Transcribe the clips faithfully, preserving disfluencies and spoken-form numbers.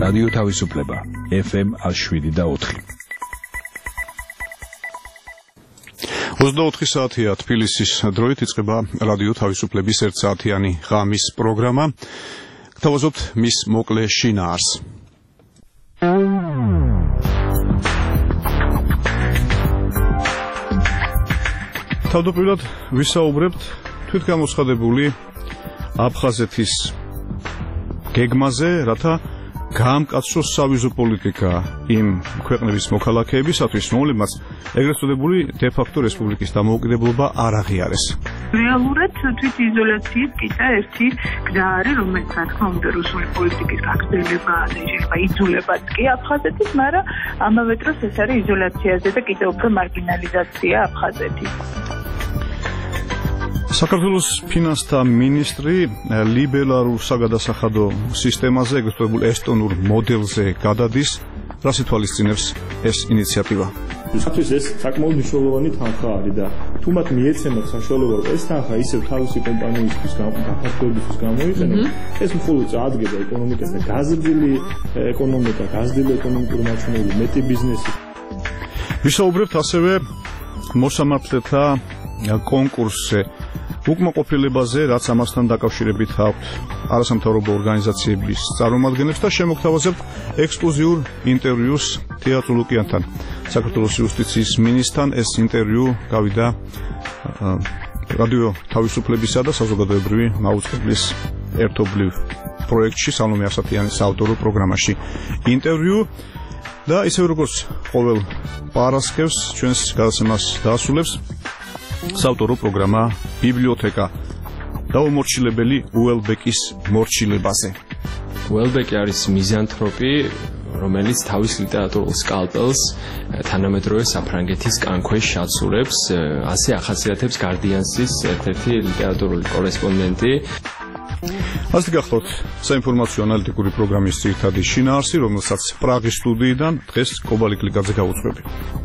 რადიო თავისუფლება ეფ ემ შვიდი და ოთხი. ოცდაოთხი საათია თბილისის დროით იწყება რადიო თავისუფლების ერთსაათიანი ღამის პროგრამა. გთავაზობთ მის მოკლე შინაარს. თავდაპირველად ვისაუბრებთ თვითგამოცხადებული აფხაზეთის გეგმაზე, რათა გაამკაცროს სავიზო პოლიტიკა იმ ქვეყნების მოქალაქეებისათვის, რომლებმაც ეგრეთ წოდებული დე-ფაქტო რესპუბლიკის დამოუკიდებლობა არ აღიარეს. რეალურად თვითიზოლაციის კიდე ერთი გზა არის, რომელიც რა თქმა უნდა რუსული პოლიტიკის გაგრძელება და შეიძლება იძულებაც კი აფხაზეთის, მაგრამ ამავე დროს ეს არის იზოლაციაზე და კიდევ უფრო მარგინალიზაცია აფხაზეთის. საქართველოს ფინანსთა მინისტრი ლიბერალურ საგადასახადო სისტემაზე, ეგრეთ წოდებულ ესტონურ მოდელზე გადადის. რას ითვალისწინებს ეს ინიციატივა? Სათვის ეს საკმაოდ მნიშვნელოვანი თანხა არის და თუ მათ მიეცემათ საშუალება, რომ ეს თანხა ისევ თავისი კომპანიისთვის გაფართოებისთვის გამოიყენონ, ეს მხოლოდ წაადგება ეკონომიკას და გაზრდილი ეკონომიკა, გაზრდილი ეკონომიკური მაჩვენებლები, მეტი ბიზნესი. ვისაუბრებთ ასევე მოსამართლეთა კონკურსზე უკმაყოფილებაზე, რაც ამასთან დაკავშირებით აქვთ არასამთავრობო ორგანიზაციების წარმომადგენლებს და შემოგთავაზებთ ექსკლუზიურ ინტერვიუს თეატრ ლუკიანთან. საქართველოს იუსტიციის მინისტრთან ეს ინტერვიუ გავიდა რადიო თავისუფლებისა და საზოგადოებრივი მაუწყებლის ერთობლივ პროექტში სალომე ასათიანის საავტორო პროგრამაში. ინტერვიუ და ისევ როგორც ყოველ პარასკევს ჩვენს გადაცემას დაასრულებს საავტორო პროგრამა ბიბლიოთეკა დაუმორჩილებელი უელბეკის მორჩილებაზე. უელბეკი არის მიზანთროპი, რომელიც თავის ლიტერატურულ სკალპელს თანამედროვე საფრანგეთის კანქვეშ აცურებს, ასე ახასიათებს გარდიანსის ერთ-ერთი ლიტერატურული კორესპონდენტი. ასე გახლავთ საინფორმაციო ანალიტიკური პროგრამის ძირითადი შინაარსი, რომელსაც პრაღის სტუდიიდან დღეს კობალი კლიკაძე გავუძღვები.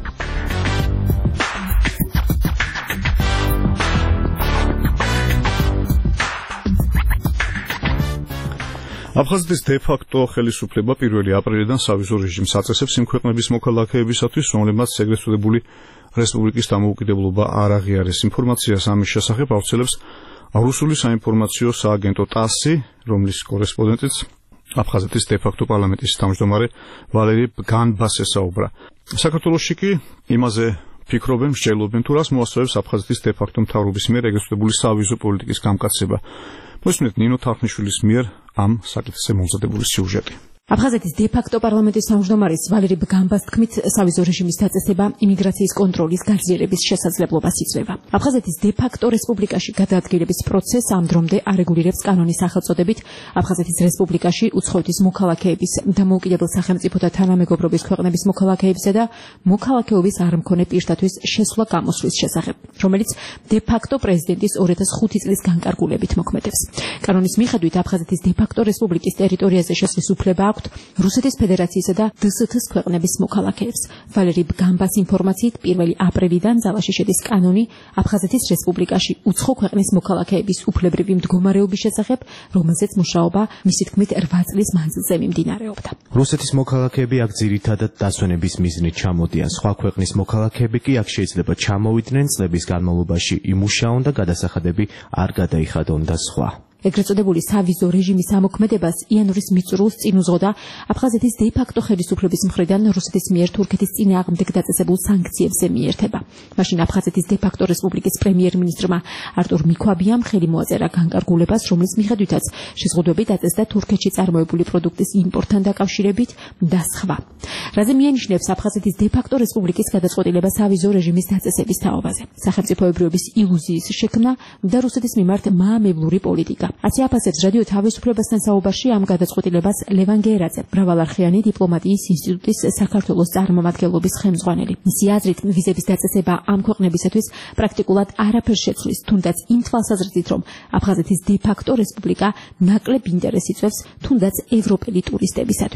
აფხაზეთის დე-ფაქტო ხელისუფლება პირველი აპრილიდან სავიზო რეჟიმს აწესებს იმ ქვეყნების მოქალაქეებისათვის, რომლებმაც ეგრეთ წოდებული რესპუბლიკის დამოუკიდებლობა არ აღიარეს. ინფორმაციას ამის შესახებ ავრცელებს რუსული საინფორმაციო სააგენტო ტასი, რომლის კორესპონდენტიც აფხაზეთის დე-ფაქტო პარლამენტის თავმჯდომარე ვალერი ბგანბას ესაუბრა. საქართველოში კი იმაზე ფიქრობენ, მსჯელობენ, თუ რას მოასწრებს აფხაზეთის დე-ფაქტო მთავრობის მიერ ეგრეთ წოდებული სავიზო პოლიტიკის გამკაცება. მოსმენთ ნინო თარხნიშვილის მიერ ამ საკითხზე მომზადებული სიუჟეტი. აფხაზეთის დე-ფაქტო პარლამენტის თავმჯდომარის ვალერი ბგანბას თქმით, სავიზო რეჟიმის დაწესება იმიგრაციის კონტროლის გაზიარების შესაძლებლობას იძლევა. აფხაზეთის დე-ფაქტო რესპუბლიკაში გადაადგილების პროცესს ამ დრომდე არეგულირებს კანონის სახელწოდებით აფხაზეთის რესპუბლიკაში უცხოეთის მოქალაქეების დამოუკიდებელ სახელმწიფოთა თანამეგობრობის ქვეყნების მოქალაქეებისა და მოქალაქეობის არ მქონე პირთათვის შესვლა გამოსვლის შესახებ, რომელიც დე-ფაქტო პრეზიდენტის ორი ათას ხუთი წლის განკარგულებით მოქმედებს. კანონის მიხედვით აფხაზეთის დე-ფაქტო რესპუბლიკის ტერიტორიაზე შესვლის უფლება აქვს რუსეთის ფედერაციისა და დე ეს თ-ის ქვეყნების მოქალაქეებს. ვალერი ბგანბას ინფორმაციით პირველი აპრილიდან ძალაში შედის კანონი აფხაზეთის რესპუბლიკაში უცხო ქვეყნის მოქალაქეების უფლებრივი მდგომარეობის შესახებ, რომელზეც მუშაობა მისი თქმით რვა წლის მანძილზე მიმდინარეობდა. რუსეთის მოქალაქეები აქ ძირითადად დასვენების მიზნით ჩამოდიან, სხვა ქვეყნის მოქალაქეები კი აქ შეიძლება ჩამოვიდნენ, წლების განმავლობაში იმუშაონ და გადასახადები არ გადაიხადონ და სხვა. ეგრეთ წოდებული სავიზო რეჟიმის ამოქმედებას იანვრის მიწურულს წინ უძღოდა აფხაზეთის დე-ფაქტო ხელისუფლების მხრიდან რუსეთის მიერ თურქეთის წინააღმდეგ დაწესებულ სანქციებზე მიერთება. მაშინ აფხაზეთის დე-ფაქტო რესპუბლიკის პრემიერ-მინისტრმა არტურ მიქვაბიამ ხელი მოაწერა განკარგულებას, რომლის მიხედვითაც შეზღუდვები დაწესდა თურქეთში წარმოებული პროდუქტის იმპორტთან დაკავშირებით და სხვა. რაზე მიანიშნებს აფხაზეთის დე-ფაქტო რესპუბლიკის გადაწყვეტილება სავიზო რეჟიმის დაწესების თაობაზე. სახელმწიფოებრიობის ილუზიის შექმნა და რუსეთის მიმართ მაამებლური პოლიტიკა. ასე აფასებს რადიო თავისუფლებასთან საუბარში ამ გადაწყვეტილებას ლევან გერაძე, მრავალარხიანი დიპლომატიის ინსტიტუტის საქართველოს წარმომადგენლობის ხელმძღვანელი. მისი აზრით, ვიზების დაწესება ამ ქვეყნებისათვის პრაქტიკულად არაფერს შეცვლის, თუნდაც იმ თვალსაზრისით, რომ აფხაზეთის დე-ფაქტო რესპუბლიკა ნაკლებ ინტერესს იწვევს თუნდაც ევროპელი ტურისტებისათვის.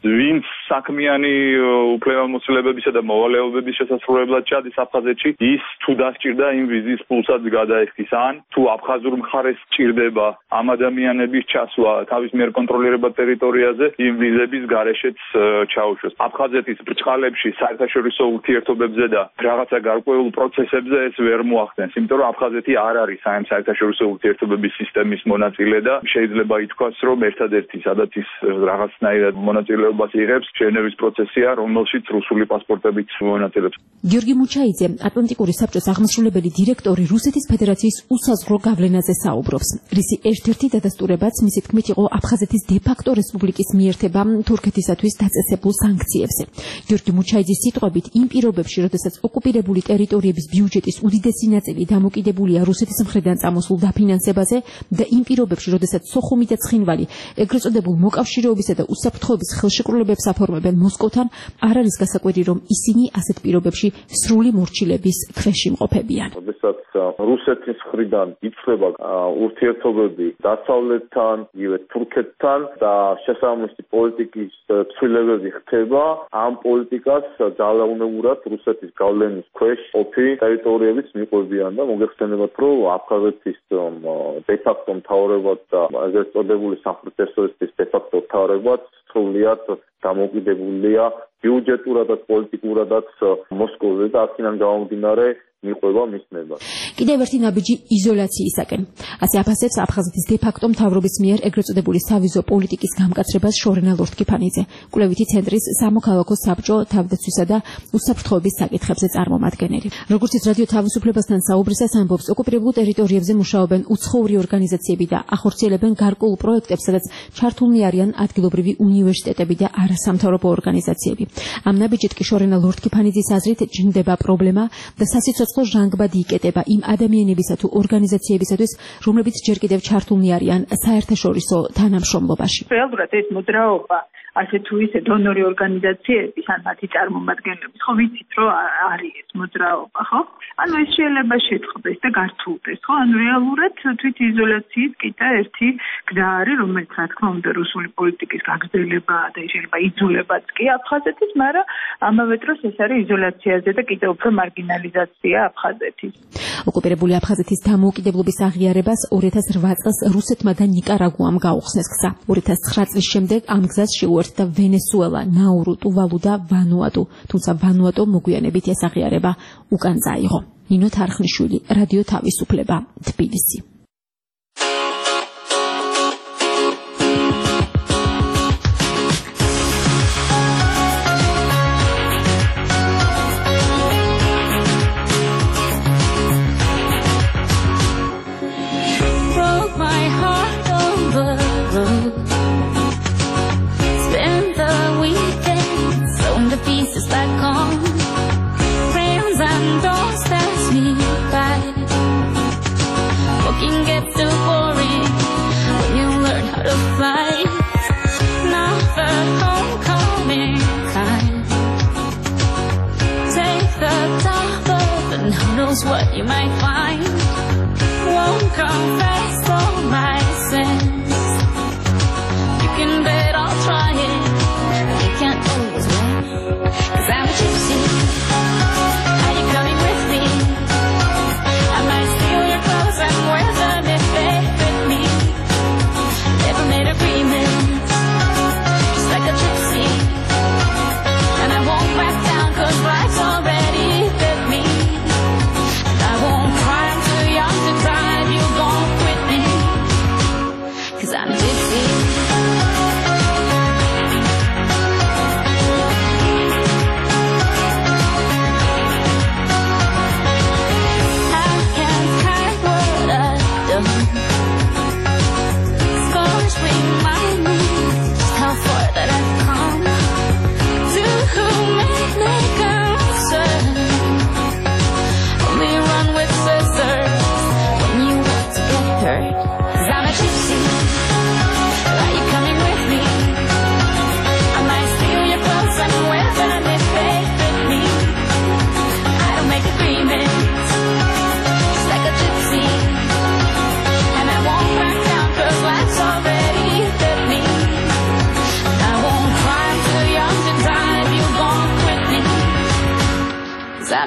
ვინც საქმიანი უფლებამოსილებებისა და მოვალეობების შესასრულებლად ჩადის აფხაზეთში, ის თუ დასჭირდა იმ ვიზის ფულსაც გადაეხის, ან თუ აფხაზურ მხარეს სჭირდება ამ ადამიანების ჩასვლა თავის მიერ კონტროლირებად ტერიტორიაზე, იმ ვიზების გარეშეც ჩაუშვეს. აფხაზეთის ბრჭყალებში საერთაშორისო ურთიერთობებზე და რაღაცა გარკვეულ პროცესებზე ეს ვერ მოახდენს, იმიტომ რომ აფხაზეთი არ არის ამ საერთაშორისო ურთიერთობების სისტემის მონაწილე და შეიძლება ითქვას, რომ ერთადერთი სადაც ის რაღაცნაირად მონაწილეობას იღებს, ჟენევის პროცესია, რომელშიც რუსული პასპორტებით მონაწილეობს. გიორგი მუჩაიძე, ატლანტიკური საბჭოს აღმასრულებელი დირექტორი, რუსეთის ფედერაციის უსაზღვრო გავლენაზე საუბრობს. რისი ერთ-ერთი დადასტურებაც მისი თქმით იყო აფხაზეთის დე-ფაქტო რესპუბლიკის მიერთება თურქეთისათვის დაწესებულ სანქციებზე. გიორგი მუჩაიძის სიტყვებით, იმ პირობებში, როდესაც ოკუპირებული ტერიტორიების ბიუჯეტის უდიდესი ნაწილი დამოკიდებულია რუსეთის მხრიდან წამოსულ დაფინანსებაზე და იმ პირობებში, როდესაც სოხუმი და ცხინვალი ეგრეთ წოდებულ მოკავშირეობისა და უსაფრთხოების ხელშეკრულებებს აფორმებენ მოსკოვთან, არ არის გასაკვირი, რომ ისინი ასეთ პირობებში სრული მორჩილების ქვეშ იმყოფებიან. როდესაც რუსეთის მხრიდან იცვლება ურთიერთობები დასავლეთთან, იგივე თურქეთთან და შესაბამისი პოლიტიკის ცვლილებები ხდება, ამ პოლიტიკას ძალაუნებურად რუსეთის გავლენის ქვეშ ყოფი ტერიტორიებიც მიყვებიან და მოგეხსენებათ, რომ აფხაზეთის დე-ფაქტო მთავრობაც და ეგრეთ წოდებული სამხრეთ-ესტონეთის დე-ფაქტო მთავრობაც სრულიად დამოკიდებულია ბიუჯეტურადაც პოლიტიკურადაც მოსკოვზე და აქედან გამომდინარე მიყვება მისნება. კიდევ ერთი ნაბიჯი იზოლაციისაკენ. ასე აფასებს აფხაზეთის დე-ფაქტო მთავრობის მიერ ეგრეთ წოდებული სავიზო პოლიტიკის გამკაცრებას შორენა ლორთქიფანიძე, კვლევითი ცენტრის სამოქალაქო საბჭო თავდაცვისა და უსაფრთხოების საკითხებზე წარმომადგენელი. როგორც ის რადიო თავისუფლებასთან საუბრისას ამბობს, ოკუპირებულ ტერიტორიებზე მუშაობენ უცხოური ორგანიზაციები და ახორციელებენ გარკვეულ პროექტებს, სადაც ჩართულნი არიან ადგილობრივი უნივერსიტეტები და არასამთავრობო ორგანიზაციები. ამ ნაბიჯით კი შორენა ლორთქიფანიძის აზრით ჭირდება პრობლემა და სასიცოცხლო ჟანგბადი იკეტება იმ ადამიანებისა თუ ორგანიზაციებისათვის, რომლებიც ჯერ კიდევ ჩართულნი არიან საერთაშორისო თანამშრომლობაში. რეალურად ეს მოძრაობა ასე თუ ისე დონორი ორგანიზაციების ან მათი წარმომადგენლების, ხო ვიცით, რომ არის ეს მოძრაობა, ხო? ანუ ეს შეიძლება შეწყდეს და გართულდეს, ხო? ანუ რეალურად თვით იზოლაციის კიდე ერთი გზა არის, რომელიც რა თქმა უნდა რუსული პოლიტიკის გაგრძელებაა და შეიძლება იძულებაც კი აფხაზეთის, მაგრამ ამავე დროს ეს არის იზოლაციაზე და კიდევ უფრო მარგინალიზაცია აფხაზეთის. ოკუპირებული აფხაზეთის დამოუკიდებლობის აღიარებას ორი ათას რვა წელს რუსეთმა და ნიკარაგუამ გაუხსნეს გზა. ორი ათას ცხრა წლის შემდეგ ამ გზას შეუერთდა ვენესუელა, ნაურუ, ტუვალუ და ვანუატუ, თუმცა ვანუატუ მოგვიანებით ეს აღიარება უკან წაიღო. ნინო თარხნიშვილი, რადიო თავისუფლება, თბილისი. What you might find won't confess all my sins. You can bet I'll try it. You can't always win, 'cause I'm a gypsy. Are you coming with me? I might steal your clothes and wear them if they fit me. Never made agreements, just like a gypsy. And I won't back down 'cause life's already bit me. I won't cry, I'm too young to cry if you won't quit me, 'cause I'm a gypsy. I can't hide what I've done. Scars remind me just how far that I've come. To whom it may concern, only run with scissors when you want to get hurt, 'cause I'm a gypsy.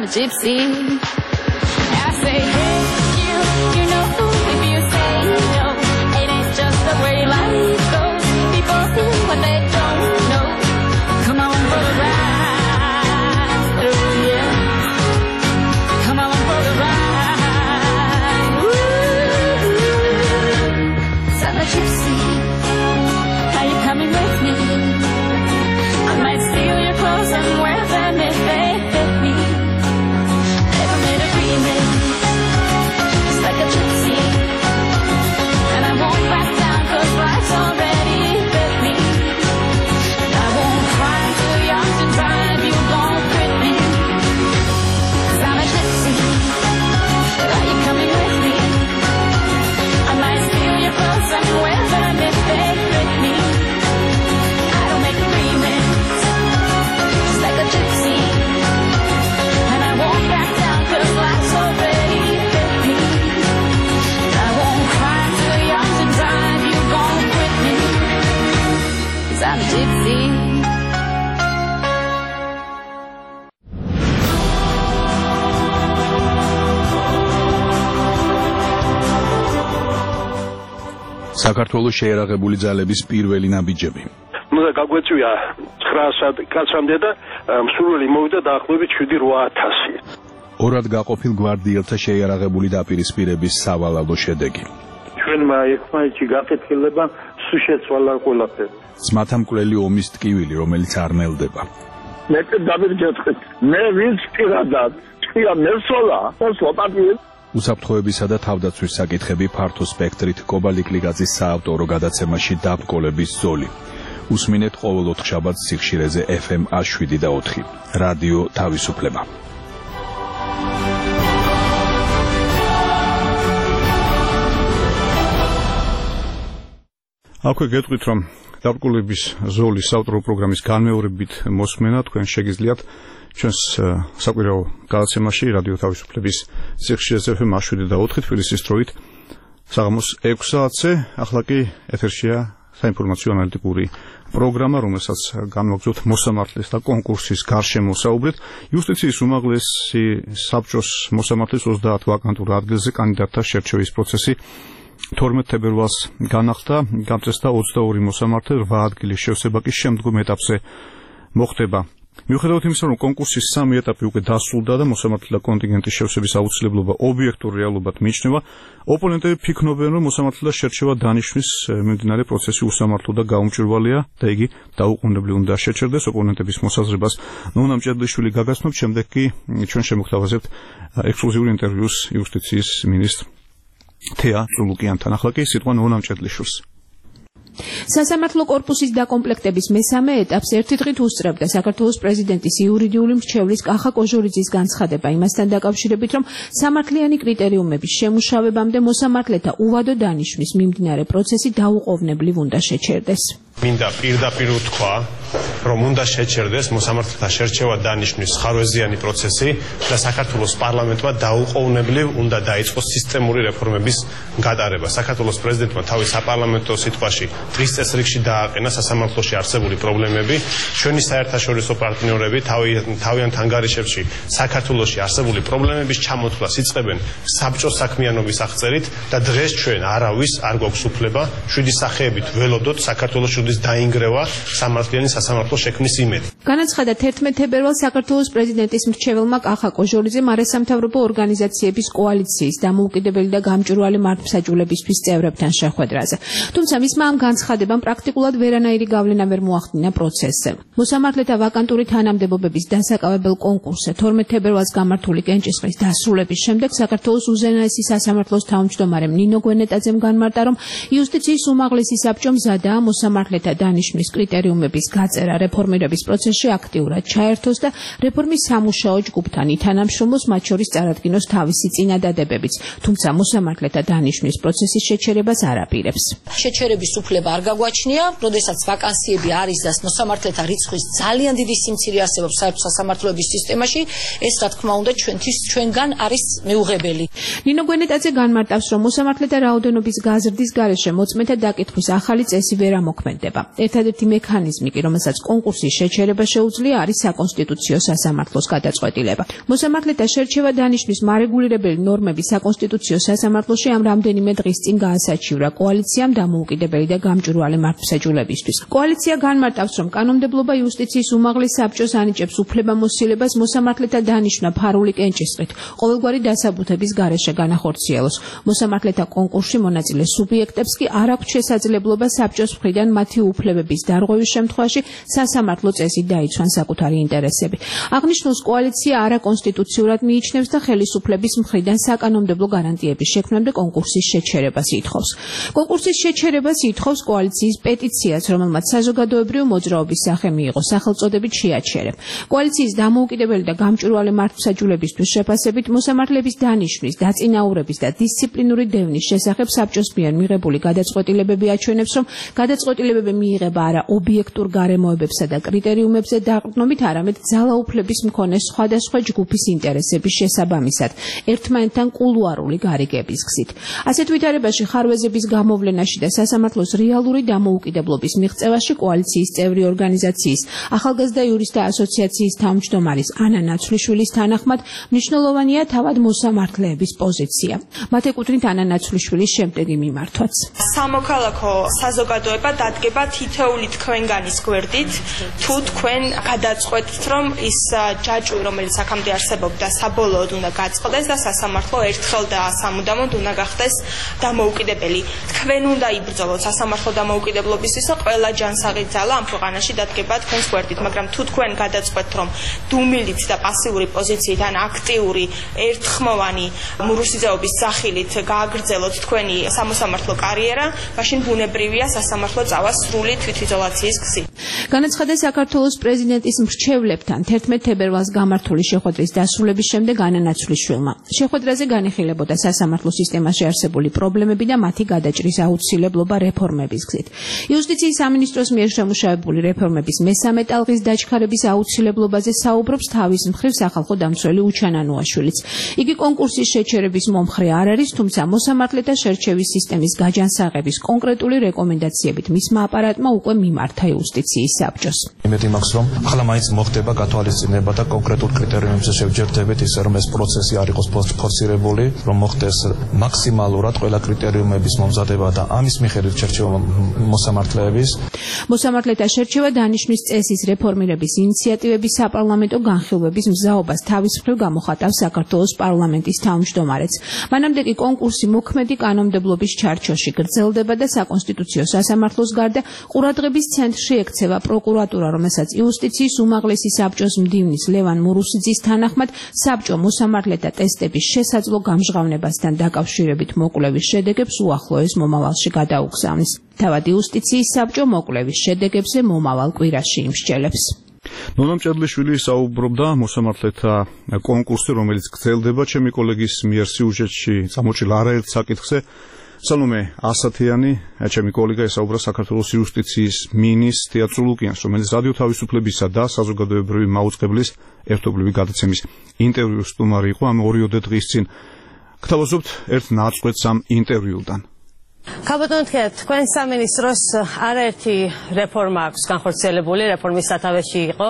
a gypsy. I say, hey, you, you know, if you say no, it ain't just the way life goes. People do what they don't know. Come on for the ride, oh yeah. Come on for the ride. Ooh, so the gypsy, are you coming with me? I might steal your clothes and wear them if they fit me. Never made agreement, just like a gypsy. And I won't back down 'cause life's already bit me. And I won't cry too young to drive, you won't quit me. 'Cause I'm a gypsy. Are you coming with me? I might steal your clothes and wear them if they fit me. I don't make agreements, just like a gypsy. And I won't back down 'cause life's already bit me. And I won't cry too young to drive, you won't quit me. 'Cause I'm a gypsy. საქართველოს შეერაღებული ძალების პირველი ნაბიჯები. უნდა გაგვეწვია ცხრა კაცამდე და მსურველი მოვიდა დაახლოებით შვიდი რვა ათასი. ორად გაყოფილ გვარდიელთა შეიარაღებული დაპირისპირების სავალალო შედეგი. ჩვენმა ერთმანეთში გაკეთილება სულ შეცვალა ყველაფერი. ძმათა მკვლელი ომის ტკივილი, რომელიც არ ნელდება. მე დავირჯეთხეთ. მე ვინც პირადად ჭია მესოლა, სლოპატი უსაფრთხოებისა და თავდაცვის საკითხები ფართო სპექტრით კობალიკლიგაძის საავტორო გადაცემაში დაბკოლების ზოლი. უსმინეთ ყოველ ოთხშაბათს სიხშირეზე ეფ ემ შვიდი და ოთხი. რადიო თავისუფლება. აქვე გეტყვით, რომ დაბკოლების ზოლი საავტორო პროგრამის განმეორებით მოსმენა თქვენ შეგიძლიათ ჩვენს საკვირაო გადაცემაში რადიო თავისუფლების სიხშირეზე ეფ ემ შვიდი და ოთხი თბილისის დროით საღამოს ექვს საათზე. ახლა კი ეთერშია საინფორმაციო ანალიტიკური პროგრამა, რომელსაც განვაგრძობთ მოსამართლის და კონკურსის გარშემო საუბრით. იუსტიციის უმაღლესი საბჭოს მოსამართლის ოცდაათ ვაკანტურ ადგილზე კანდიდატთა შერჩევის პროცესი თორმეტ თებერვალს განახლდა. გამწესდა ოცდაორი მოსამართლე, რვა ადგილის შევსება კი შემდგომ ეტაპზე მოხდება. მიუხედავად იმისა, რომ კონკურსის სამი ეტაპი უკვე დასრულდა და მოსამართლეთა კონტინგენტის შევსების აუცილებლობა ობიექტურ რეალობად მიიჩნევა, ოპონენტები ფიქრობენ, რომ მოსამართლეთა შერჩევა დანიშვნის მიმდინარე პროცესი უსამართლო და გაუმჭვირვალეა და იგი დაუყოვნებლივ უნდა შეჩერდეს. ოპონენტების მოსაზრებას ნონა მჭედლიშვილი გაგაცნობთ, შემდეგ კი ჩვენ შემოგთავაზებთ ექსკლუზიური ინტერვიუს იუსტიციის მინისტრ თეა წულუკიანთან. ახლა კი სიტყვა ნონა მჭედლიშვილს. სასამართლო კორპუსის დაკომპლექტების მესამე ეტაპს ერთი დღით უსწრებდა საქართველოს პრეზიდენტის იურიდიული მრჩევლის კახა კოჟორიძის განცხადება იმასთან დაკავშირებით, რომ სამართლიანი კრიტერიუმების შემუშავებამდე მოსამართლეთა უვადო დანიშვნის მიმდინარე პროცესი დაუყოვნებლივ უნდა შეჩერდეს. მინდა პირდაპირ უთქვა, რომ უნდა შეჩერდეს მოსამართლეთა შერჩევა დანიშვნის ხარვეზიანი პროცესი და საქართველოს პარლამენტმა დაუყოვნებლივ უნდა დაიწყოს სისტემური რეფორმების გატარება. საქართველოს პრეზიდენტმა თავის საპარლამენტო სიტყვაში დღის წესრიგში დააყენა სასამართლოში არსებული პრობლემები. ჩვენი საერთაშორისო პარტნიორები თავიანთ ანგარიშებში საქართველოში არსებული პრობლემების ჩამოთვლას იწყებენ საბჭოს საქმიანობის აღწერით და დღეს ჩვენ არავის არ გვაქვს უფლება შვიდი სახეებით ველოდოთ საქართველოს შვიდის დაინგრევა სამართლიანი სასამართლო შექმნის იმედი. განაცხადა თერთმეტ თებერვალს საქართველოს პრეზიდენტის მრჩეველმა კახა კოჟორიძემ არასამთავრობო ორგანიზაციების კოალიციის დამოუკიდებელი და გამჭვირვალე მართლმსაჯულებისთვის წევრებთან შეხვედრაზე. თუმცა მისმა ამ განცხადებამ პრაქტიკულად ვერანაირი გავლენა ვერ მოახდინა პროცესზე. მოსამართლეთა ვაკანტური თანამდებობების დასაკავებელ კონკურსზე თორმეტ თებერვალს გამართული კენჭისყრის დასრულების შემდეგ საქართველოს უზენაესი სასამართლოს თავმჯდომარემ ნინო გვენეტაძემ განმარტა, რომ იუსტიციის უმაღლესი საბჭო მზადაა მოსამართლეთა დანიშვნის კრიტერიუმების გაწერა რეფორმირების პროცესში აქტიურად ჩაერთოს და რეფორმის სამუშაო ჯგუფთან ითანამშრომლოს, მათ შორის წარადგინოს თავისი წინადადებებიც, თუმცა მოსამართლეთა დანიშვნის პროცესის შეჩერებას არ აპირებს. შეჩერების უფლება არ გაგვაჩნია, როდესაც ვაკანსიები არის და მოსამართლეთა რიცხვის ძალიან დიდი სიმცირე არსებობს საერთო სასამართლოების სისტემაში, ეს რა თქმა უნდა ჩვენთვის ჩვენგან არის მეუღებელი. ნინო გვენეტაძე განმარტავს, რომ მოსამართლეთა რაოდენობის გაზრდის გარეშე მოწმეთა დაკითხვის ახალი წესი ვერ ამოქმედდება. მიღდება. ერთადერთი მექანიზმი კი, რომელსაც კონკურსის შეჩერება შეუძლია, არის საკონსტიტუციო სასამართლოს გადაწყვეტილება. მოსამართლეთა შერჩევა დანიშნვის მარეგულირებელი ნორმები საკონსტიტუციო სასამართლოში ამ რამდენიმე დღის წინ გაასაჩივრა კოალიციამ დამოუკიდებელი და გამჭვირვალე მართლმსაჯულებისთვის. კოალიცია განმარტავს, რომ კანონმდებლობა იუსტიციის უმაღლეს საბჭოს ანიჭებს უფლებამოსილებას მოსამართლეთა დანიშვნა ფარული კენჭისყრით, ყოველგვარი დასაბუთების გარეშე განახორციელოს. მოსამართლეთა კონკურსში მონაწილე სუბიექტებს კი არ აქვთ შესაძლებლობა საბჭოს მხრიდან მათი უფლებების დარღვევის შემთხვევაში სასამართლო წესით დაიცვან საკუთარი ინტერესები. აღნიშნულს კოალიცია არაკონსტიტუციურად მიიჩნევს და ხელისუფლების მხრიდან საკანონმდებლო გარანტიების შექმნამდე კონკურსის შეჩერებას ითხოვს. კონკურსის შეჩერებას ითხოვს კოალიციის პეტიციაც, რომელმაც საზოგადოებრივი მოძრაობის სახე მიიღო სახელწოდებით შეაჩერებ. კოალიციის დამოუკიდებელი და გამჭვირვალე მართლმსაჯულებისთვის შეფასებით მოსამართლეების დანიშვნის, დაწინაურების და დისციპლინური დევნის შესახებ საბჭოს მიერ მიღებული გადაწყვეტილებები აჩვენებს, რომ გადაწყვეტილებები მიიღება არა ობიექტურ გარემოებებსა და კრიტერიუმებზე დაყრდნობით, არამედ ძალაუფლების მქონე სხვადასხვა ჯგუფის ინტერესების შესაბამისად, ერთმანეთთან კულუარული გარიგების გზით. ასეთ ვითარებაში ხარვეზების გამოვლენაში და სასამართლოს რეალური დამოუკიდებლობის მიღწევაში კოალიციის წევრი ორგანიზაციის ახალგაზრდა იურისტთა ასოციაციის თავმჯდომარის ანა ნაცვლიშვილის თანახმად მნიშვნელოვანია თავად მოსამართლეების პოზიცია. მათ ეკუთვნით ანა ნაცვლიშვილის შემდეგი მიმართვაც. სამოქალაქო საზოგადოება დადგება თითოეული თქვენგანის გვერდით, თუ თქვენ გადაწყვეტთ, რომ ის ჯაჭვი, რომელიც აქამდე არსებობდა, საბოლოოდ უნდა გაწყდეს და სასამართლო ერთხელ და სამუდამოდ უნდა გახდეს დამოუკიდებელი. თქვენ უნდა იბრძოლოთ სასამართლო დამოუკიდებლობისთვის და ყველა ჯანსაღი ძალა ამ ქვეყანაში დადგება თქვენს გვერდით, მაგრამ თუ თქვენ გადაწყვეტთ, რომ დუმილით და პასიური პოზიციით ან აქტიური ერთხმოვანი მურუსიძეობის სახილით გააგრძელოთ თქვენი სამოსამართლო კარიერა, მაშინ ბუნებრივია სასამართლო წავა სრული თვითიზოლაციის გზით. განაცხადა საქართველოს პრეზიდენტის მრჩევლებთან თერთმეტ თებერვალს გამართული შეხვედრის დასრულების შემდეგ ანა ნაცვლიშვილმა. შეხვედრაზე განიხილებოდა სასამართლო სისტემაში არსებული პრობლემები და მათი გადაჭრის აუცილებლობა რეფორმების გზით. იუსტიციის სამინისტროს მიერ შემუშავებული რეფორმების მესამე ტალღის დაჩქარების აუცილებლობაზე საუბრობს თავის მხრივ სახალხო დამცველი უჩან ანუაშვილიც. იგი კონკურსის შეჩერების მომხრე არ არის, თუმცა მოსამართლეთა შერჩევის სისტემის გაჯანსაღების კონკრეტული რეკომენდაციებით მისმა აპარატმა უკვე მიმართა იუსტიციის საბჭოს. იმედი მაქვს, რომ ახლა მაინც მოხდება გათვალისწინება და კონკრეტულ კრიტერიუმებზე შევჯერდებით, ისე რომ ეს პროცესი არ იყოს ფორსირებული, რომ მოხდეს მაქსიმალურად ყველა კრიტერიუმების მომზადება და ამის მიხედვით შერჩევა მოსამართლეების. მოსამართლეთა შერჩევა დანიშვნის წესის რეფორმირების ინიციატივების საპარლამენტო განხილვების მზაობას თავის მხრივ გამოხატავს საქართველოს პარლამენტის თავმჯდომარეც. მანამდე კი კონკურსი მოქმედი კანონმდებლობის ჩარჩოში გრძელდება და საკონსტიტუციო სასამართლოს გარდა ყურადღების ცენტრში ექცევა პროკურატურა, რომელსაც იუსტიციის უმაღლესი საბჭოს მდივნის ლევან მურუსიძის თანახმად საბჭო მოსამართლეთა ტესტების შესაძლო გამჟღავნებასთან დაკავშირებით მოკვლევის შედეგებს უახლოეს მომავალში გადაუგზავნის. თავად იუსტიციის საბჭო მოკვლევის შედეგებზე მომავალ კვირაში იმსჯელებს. ნონა მჭედლიშვილი საუბრობდა მოსამართლეთა კონკურსზე, რომელიც გრძელდება. ჩემი კოლეგის მიერ სიუჟეტში წამოჭრილ არაერთ საკითხზე სალომე ასათიანი, ჩემი კოლეგა ესაუბრა საქართველოს იუსტიციის მინისტრ თეატრ ლუკიანს, რომელიც რადიო თავისუფლებისა და საზოგადოებრივი მაუწყებლის ერთობლივი გადაცემის ინტერვიუს სტუმარი იყო ამ ორიოდე დღის წინ. გთავაზობთ ერთ ნაწყვეტს ამ ინტერვიუდან. ქალბატონო, თქვენ სამინისტროს არაერთი რეფორმა აქვს განხორციელებული, რეფორმის სათავეში იყო,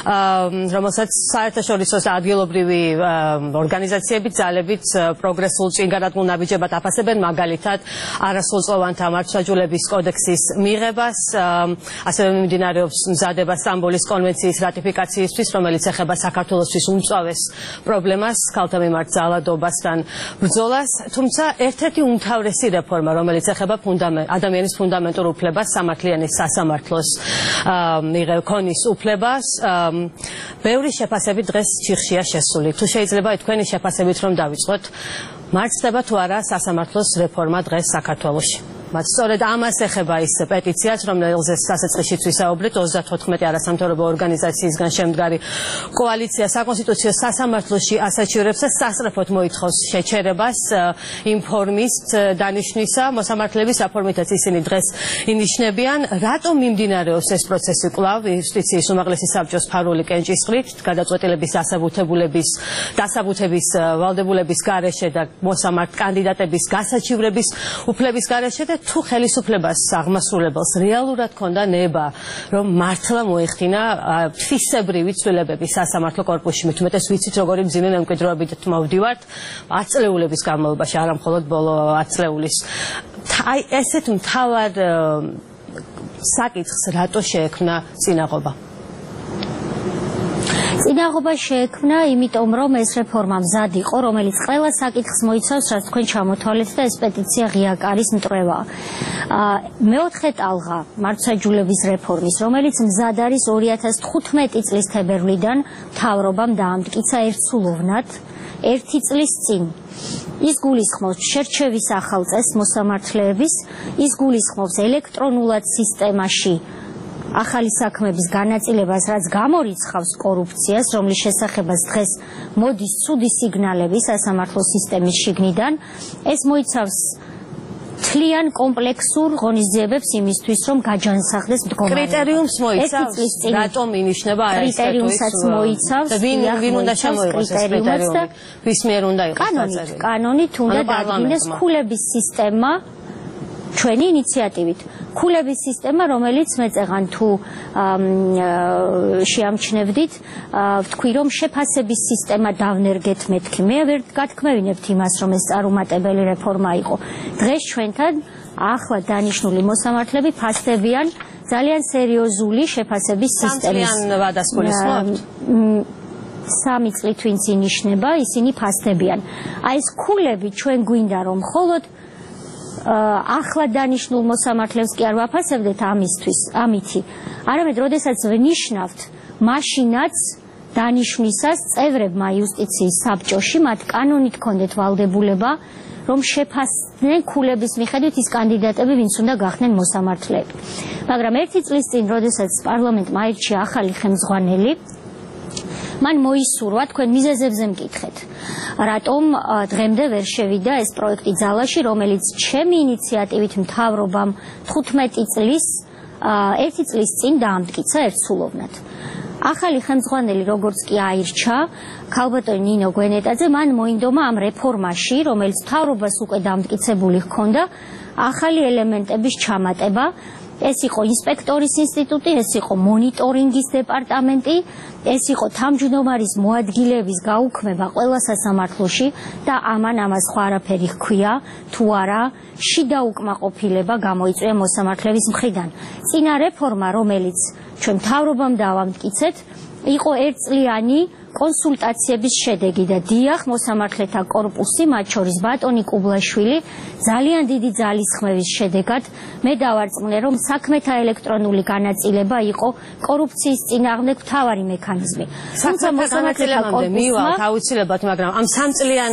რომელსაც საერთაშორისო და ადგილობრივი ორგანიზაციები ძალებით პროგრესულ წინგანადგმულ ნაბიჯებად აფასებენ, მაგალითად არასრულწლოვანთა მართლმსაჯულების კოდექსის მიღებას, ასევე მიმდინარეობს მზადება სტამბოლის კონვენციის რატიფიკაციისთვის, რომელიც ეხება საქართველოსთვის უმწვავეს პრობლემას, ქალთა მიმართ ძალადობასთან ბრძოლას, თუმცა ერთ-ერთი უმთავრესი რეფორმა, რომელიც ეხება ადამიანის ფუნდამენტურ უფლებას, სამართლიანის სასამართლოს ქონის უფლებას, ბევრი შეფასებით დღეს ჩიხშია შესული. თუ შეიძლება თქვენი შეფასებით რომ დავიწყოთ, მარცხდება თუ არა სასამართლოს რეფორმა დღეს საქართველოში? მათ სწორედ ამას ეხება ის პეტიციაც, რომელზეც დასაწყისშიც ვისაუბრეთ, ოცდათოთხმეტი არასამთავრობო ორგანიზაციისგან შემდგარი კოალიცია საკონსტიტუციო სასამართლოში ასაჩივრებს და სასწრაფოდ მოითხოვს შეჩერებას იმ ფორმის დანიშვნისა, მოსამართლეების საფორმითაც ისინი დღეს ინიშნებიან. რატომ მიმდინარეობს ეს პროცესი კვლავ იუსტიციის უმაღლესი საბჭოს ფარული კენჭისყრით, გადაწყვეტილების დასაბუთებულების დასაბუთების ვალდებულების გარეშე და მოსამართ კანდიდატების გასაჩივრების უფლების გარეშე და თუ ხელისუფლებას აღმასრულებელს რეალურად ქონდა ნება, რომ მართლა მოეხდინა თვისებრივი ცვლილებები სასამართლო კორპუსში, მით უმეტეს ვიცით როგორი მძიმე მემკვიდრეობით მოვდივართ ათწლეულების განმავლობაში, არა მხოლოდ ბოლო ათწლეულის. აი ესეთ მთავარ საკითხს რატო შეექმნა წინაღობა? წინაღობა შეექმნა იმიტომ, რომ ეს რეფორმა მზად იყო, რომელიც ყველა საკითხს მოიცავს, რაც თქვენ ჩამოთვალეთ და ეს პეტიცია ღია კარის მტრევაა. მეოთხე ტალღა მართლმსაჯულების რეფორმის, რომელიც მზად არის ორი ათას თხუთმეტი წლის თებერვლიდან მთავრობამ დაამტკიცა ერთსულოვნად ერთი წლის წინ. ის გულისხმობს შერჩევის ახალ წესს მოსამართლეების, ის გულისხმობს ელექტრონულად სისტემაში ახალი საქმების განაწილებას, რაც გამორიცხავს კორუფციას, რომლის შესახებაც დღეს მოდის ცუდი სიგნალები სასამართლო სისტემის შიგნიდან. ეს მოიცავს მთლიან კომპლექსურ ღონისძიებებს იმისთვის, რომ გაჯანსაღდეს მდგომარეობა. კრიტერიუმს მოიცავს, რატომ ინიშნება ეს კრიტერიუმსაც მოიცავს, ვინ ვინ უნდა შემოიღოს ეს კრიტერიუმი, ვის მიერ უნდა იყოს დაწერილი. კანონით უნდა დადგინდეს ქულების სისტემა ჩვენი ინიციატივით. ქულების სისტემა, რომელიც მეწეღან თუ შეამჩნევდით, ვთქვი, რომ შეფასების სისტემა დავნერგეთ მეთქი. მე ვერ გათქმევინებთ იმას, რომ ეს წარუმატებელი რეფორმა იყო. დღეს ჩვენთან ახლა დანიშნული მოსამართლეები ფასდებიან ძალიან სერიოზული შეფასების სისტემის. სამწლიან ვადას გულისხმობთ? სამი წლით ვინც ინიშნება, ისინი ფასდებიან. აი ეს ქულები ჩვენ გვინდა რომ მხოლოდ ახლა დანიშნულ მოსამართლეებს კი არ ვაფასებდეთ ამისთვის, ამითი. არამედ, როდესაც ვნიშნავთ, მაშინაც დანიშვნისას წევრებმა იუსტიციის საბჭოში მათ კანონით ჰქონდეთ ვალდებულება, რომ შეფასდნენ ქულების მიხედვით ის კანდიდატები, ვინც უნდა გახდნენ მოსამართლეები. მაგრამ ერთი წლის წინ, როდესაც პარლამენტმა აირჩია ახალი ხელმძღვანელი, მან მოისურვა თქვენ მიზეზებზე მკითხეთ. რატომ დღემდე ვერ შევიდა ეს პროექტი ძალაში, რომელიც ჩემი ინიციატივით მთავრობამ თხუთმეტი წლის ერთი წლის წინ დაამტკიცა ერთსულოვნად. ახალი ხელმძღვანელი როგორც კი აირჩა, ქალბატონი ნინო გვენეტაძე, მან მოინდომა ამ რეფორმაში, რომელიც მთავრობას უკვე დაამტკიცებული ჰქონდა, ახალი ელემენტების ჩამატება. ეს იყო ინსპექტორის ინსტიტუტი, ეს იყო მონიტორინგის დეპარტამენტი, ეს იყო თავმჯდომარის მოადგილეების გაუქმება ყველა სასამართლოში და ამან ამას სხვა არაფერი ჰქვია, თუ არა, შიდა უკმაყოფილება გამოიწვია მოსამართლეების მხრიდან. წინა რეფორმა, რომელიც ჩვენ მთავრობამ დავამტკიცეთ, იყო ერთწლიანი კონსულტაციების შედეგი და დიახ, მოსამართლეთა კორპუსი, მათ შორის ბატონი კუბლაშვილი, ძალიან დიდი ძალისხმევის შედეგად მე დავარწმუნე, რომ საქმეთა ელექტრონული განაწილება იყო კორუფციის წინააღმდეგ მთავარი მექანიზმი. თუმცა მოსამართლეთა კორპუსმა აუცილებლად, მაგრამ ამ სამწლიან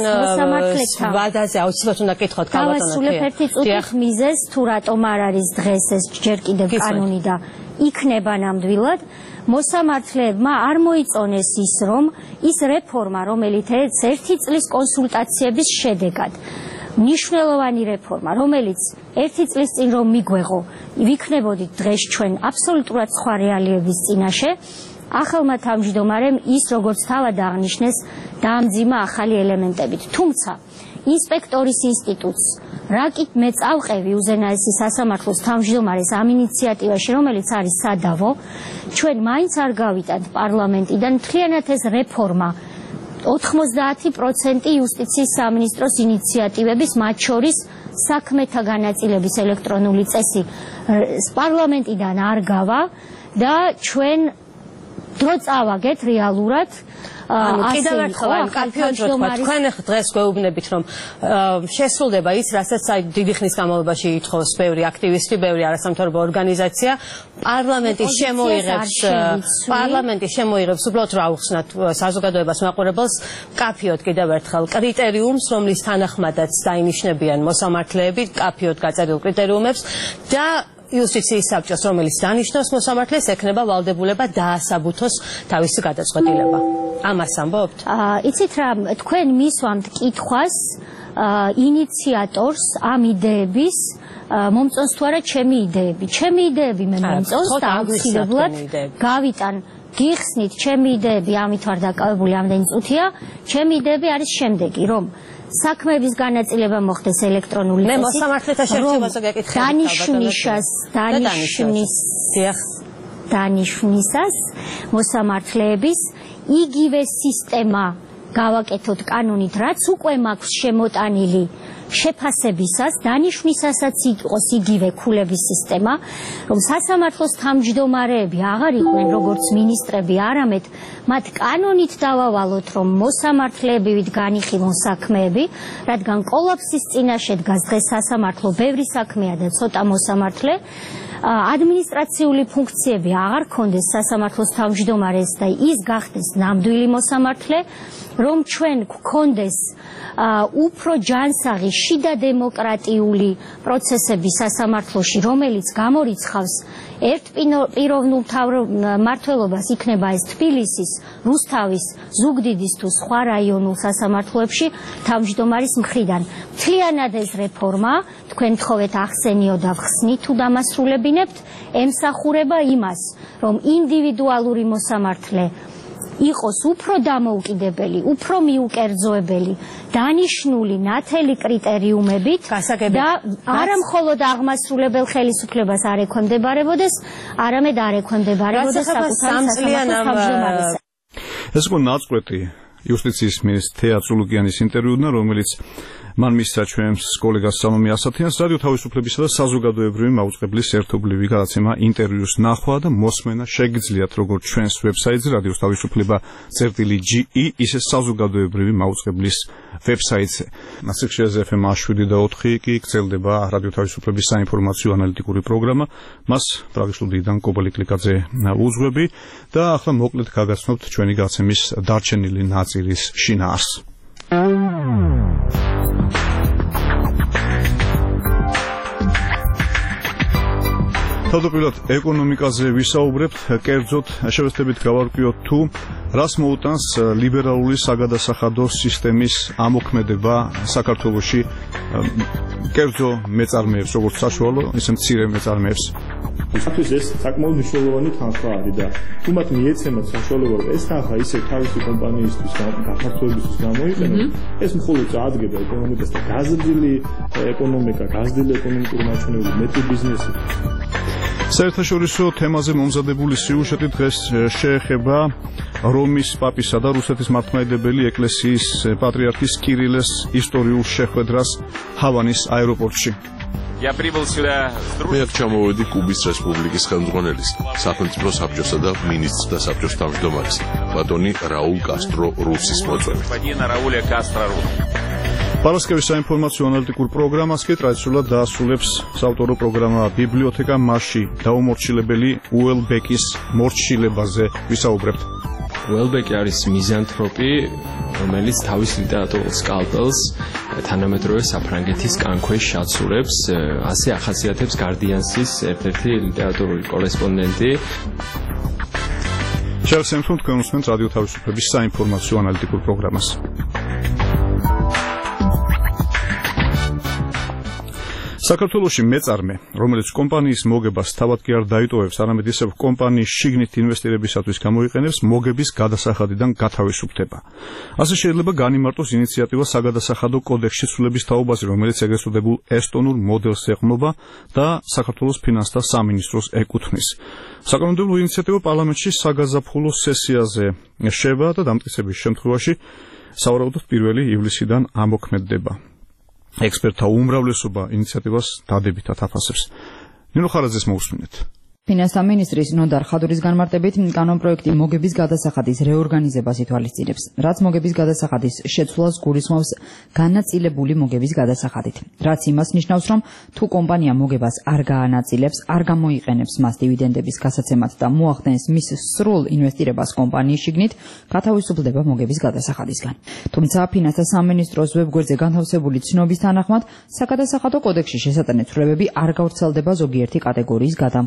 ვადაზე აუცილებლად უნდა კითხოთ ქალბატონო. დავასრულებ ერთი წუთით მიზეზს, თუ რატომ არ არის დღეს ეს ჯერ კიდევ კანონი და იქნება ნამდვილად. მოსამართლეებმა არ მოიწონეს ის, რომ ის რეფორმა, რომელიც ერთი წლის კონსულტაციების შედეგად, მნიშვნელოვანი რეფორმა, რომელიც ერთი წლის წინ რომ მიგვეღო, ვიქნებოდით დღეს ჩვენ აბსოლუტურად სხვა რეალიების წინაშე, ახალმა თავმჯდომარემ ის, როგორც თავად აღნიშნეს, დაამძიმა ახალი ელემენტებით. თუმცა ინსპექტორის ინსტიტუტს რაკით მე წავყევი უზენაესი სასამართლოს თავმჯდომარეს ამ ინიციატივაში, რომელიც არის სადავო, ჩვენ მაინც არ გავიტანთ პარლამენტიდან მთლიანად ეს რეფორმა ოთხმოცდაათი პროცენტი იუსტიციის სამინისტროს ინიციატივების, მათ შორის საქმეთა განაწილების ელექტრონული წესი პარლამენტიდან არ გავა და ჩვენ დრო წავაგეთ რეალურად. კიდევ ერთხელ ამ კაფეოთ რო თქვა, თქვენ დღეს გვეუბნებით, რომ შესრულდება ის, რასაც აი დიდი ხნის განმავლობაში ითხოვს ბევრი აქტივისტი, ბევრი არასამთავრობო ორგანიზაცია, პარლამენტი შემოიღებს, პარლამენტი შემოიღებს უბრალოდ რა უხსნათ საზოგადოებას მაყურებელს, კაფეოთ კიდევ ერთხელ კრიტერიუმს, რომლის თანახმადაც დაინიშნებიან მოსამართლეები, კაფეოთ გაწერილ კრიტერიუმებს და იუსტიციის საბჭოს, რომელიც დანიშნავს მოსამართლეს, ექნება ვალდებულება დაასაბუთოს თავისი გადაწყვეტილება. ამას ამბობთ? იცით რა, თქვენ მისვამთ კითხვას ინიციატორს ამ იდეების მომწონს თუ არა ჩემი იდეები. ჩემი იდეები მე მომწონს და აუცილებლად გავიტან გიხსნით ჩემი იდეები, ამით ვარ დაკავებული ამდენი წუთია. ჩემი იდეები არის შემდეგი, რომ საქმეების განაწილება მოხდეს ელექტრონული წესით. მე მოსამართლეთა შერჩევაზე გეკითხები. დანიშნისას, დანიშნის დანიშნისას მოსამართლეების იგივე სისტემა გავაკეთოთ კანონით, რაც უკვე მაქვს შემოტანილი შეფასებისას, დანიშნისასაც იყოს იგივე ქულების სისტემა, რომ სასამართლოს თავმჯდომარეები აღარ იყვნენ როგორც მინისტრები, არამედ მათ კანონით დავავალოთ, რომ მოსამართლეებივით განიხილონ საქმეები, რადგან კოლაფსის წინაშე დგას დღეს სასამართლო, ბევრი საქმეა და ცოტა მოსამართლე. ადმინისტრაციული ფუნქციები აღარ ქონდეს სასამართლოს თავმჯდომარეს და ის გახდეს ნამდვილი მოსამართლე, რომ ჩვენ გქონდეს უფრო ჯანსაღი შიდა დემოკრატიული პროცესები სასამართლოში, რომელიც გამორიცხავს ერთპიროვნულ მმართველობას, იქნება ეს თბილისის, რუსთავის, ზუგდიდის თუ სხვა რაიონულ სასამართლოებში თავმჯდომარის მხრიდან. მთლიანად ეს რეფორმა, თქვენ თხოვეთ ახსენიო და ვხსნით თუ დამასრულებინებთ, ემსახურება იმას, რომ ინდივიდუალური მოსამართლე იყოს უფრო დამოუკიდებელი, უფრო მიუკერძოებელი, დანიშნული ნათელი კრიტერიუმებით და არა მხოლოდ აღმასრულებელ ხელისუფლებას არ ექვემდებარებოდეს, არამედ არ ექვემდებარებოდეს საკუთარი სასამართლოს თავმჯდომარეს. ეს იყო ნაწყვეტი იუსტიციის მინისტრ თეა წულუკიანის ინტერვიუდან, რომელიც მან მისცა ჩვენს კოლეგას სალომე ასათიანს რადიო თავისუფლებისა და საზოგადოებრივი მაუწყებლის ერთობლივი გადაცემა ინტერვიუს ნახვა და მოსმენა შეგიძლიათ როგორც ჩვენს ვებსაიტზე რადიო თავისუფლება წერტილი ჯი ი, ისე საზოგადოებრივი მაუწყებლის ვებსაიტზე. სიხშირეზე ეფ ემ შვიდი და ოთხი კი გრძელდება რადიო თავისუფლების საინფორმაციო ანალიტიკური პროგრამა. მას პრაღის სტუდიიდან კობალი კლიკაძე უძღვები და ახლა მოკლედ გაგაცნობთ ჩვენი გაცემის დარჩენილი ნაწილის შინაარსს. თავდაპირველად ეკონომიკაზე ვისაუბრებთ, კერძოდ შევეცდებით გავარკვიოთ თუ რას მოუტანს ლიბერალური საგადასახადო სისტემის ამოქმედება საქართველოში კერძო მეწარმეებს, როგორც საშუალო, ისე მცირე მეწარმეებს. ისათვის ეს საკმაოდ მნიშვნელოვანი თანხა არის და თუ მათ მიეცემათ საშუალება, რომ ეს თანხა ისე თავისი კომპანიისთვის გაფართოებისთვის გამოიყენონ, ეს მხოლოდ წაადგება ეკონომიკას და გაზრდილი ეკონომიკა, გაზრდილი ეკონომიკური მაჩვენებლები, მეტი ბიზნესი. საერთაშორისო თემაზე მომზადებული სიუჟეტი დღეს შეეხება რომის პაპისა და რუსეთის მართლმადიდებელი ეკლესიის პატრიარქის კირილეს ისტორიულ შეხვედრას ჰავანის აეროპორტში. მე აქ ჩამოვედი კუბის რესპუბლიკის ხელმძღვანელის, სახელმწიფო საბჭოსა და მინისტრთა საბჭოს თავმჯდომარის, ბატონი რაულ კასტრო რუსის მოწვევით. პარასკევის საინფორმაციო ანალიტიკურ პროგრამას კი ტრადიციულად დაასრულებს საავტორო პროგრამა ბიბლიოთეკა მასში დაუმორჩილებელი უელბეკის მორჩილებაზე ვისაუბრებთ. უელბეკი არის მიზანთროპი, რომელიც თავის ლიტერატურულ სკალპელს თანამედროვე საფრანგეთის კანქვეშ აცურებს, ასე ახასიათებს გარდიანსის ერთ-ერთი ლიტერატურული კორესპონდენტი. შევსემთ თქვენ უსმენთ რადიო თავისუფლების საინფორმაციო ანალიტიკურ პროგრამას. საქართველოში მეწარმე, რომელიც კომპანიის მოგებას თავად კი არ დაიტოვებს, არამედ ისევ კომპანიის შიგნით ინვესტირებისათვის გამოიყენებს, მოგების გადასახადიდან გათავისუფლდება. ასე შეიძლება განიმარტოს ინიციატივა საგადასახადო კოდექსში ცვლილების თაობაზე, რომელიც ეგრეთ წოდებულ ესტონურ მოდელს ეყრდნობა და საქართველოს ფინანსთა სამინისტროს ეკუთვნის. საკანონმდებლო ინიციატივა პარლამენტში საგაზაფხულო სესიაზე შევა და დამტკიცების შემთხვევაში სავარაუდოდ პირველი ივლისიდან ამოქმედდება. ექსპერტთა უმრავლესობა ინიციატივას დადებითად აფასებს. ნინო ხარაძეს მოусმინეთ. ფინანსთა მინისტრის ნოდარ ხადურის განმარტებით კანონპროექტი მოგების გადასახადის რეორგანიზებას ითვალისწინებს, რაც მოგების გადასახადის შეცვლას გულისხმობს განაწილებული მოგების გადასახადით, რაც იმას ნიშნავს, რომ თუ კომპანია მოგებას არ გაანაწილებს, არ გამოიყენებს მას დივიდენდების გასაცემად და მოახდენს მის სრულ ინვესტირებას კომპანიის შიგნით, გათავისუფლდება მოგების გადასახადისგან. თუმცა ფინანსთა სამინისტროს ვებგვერდზე განთავსებული ცნობის თანახმად, საგადასახადო კოდექსში შესატანე ცვლილებები არ გავრცელდება ზოგიერთი კატეგორიის გადამხდელზე,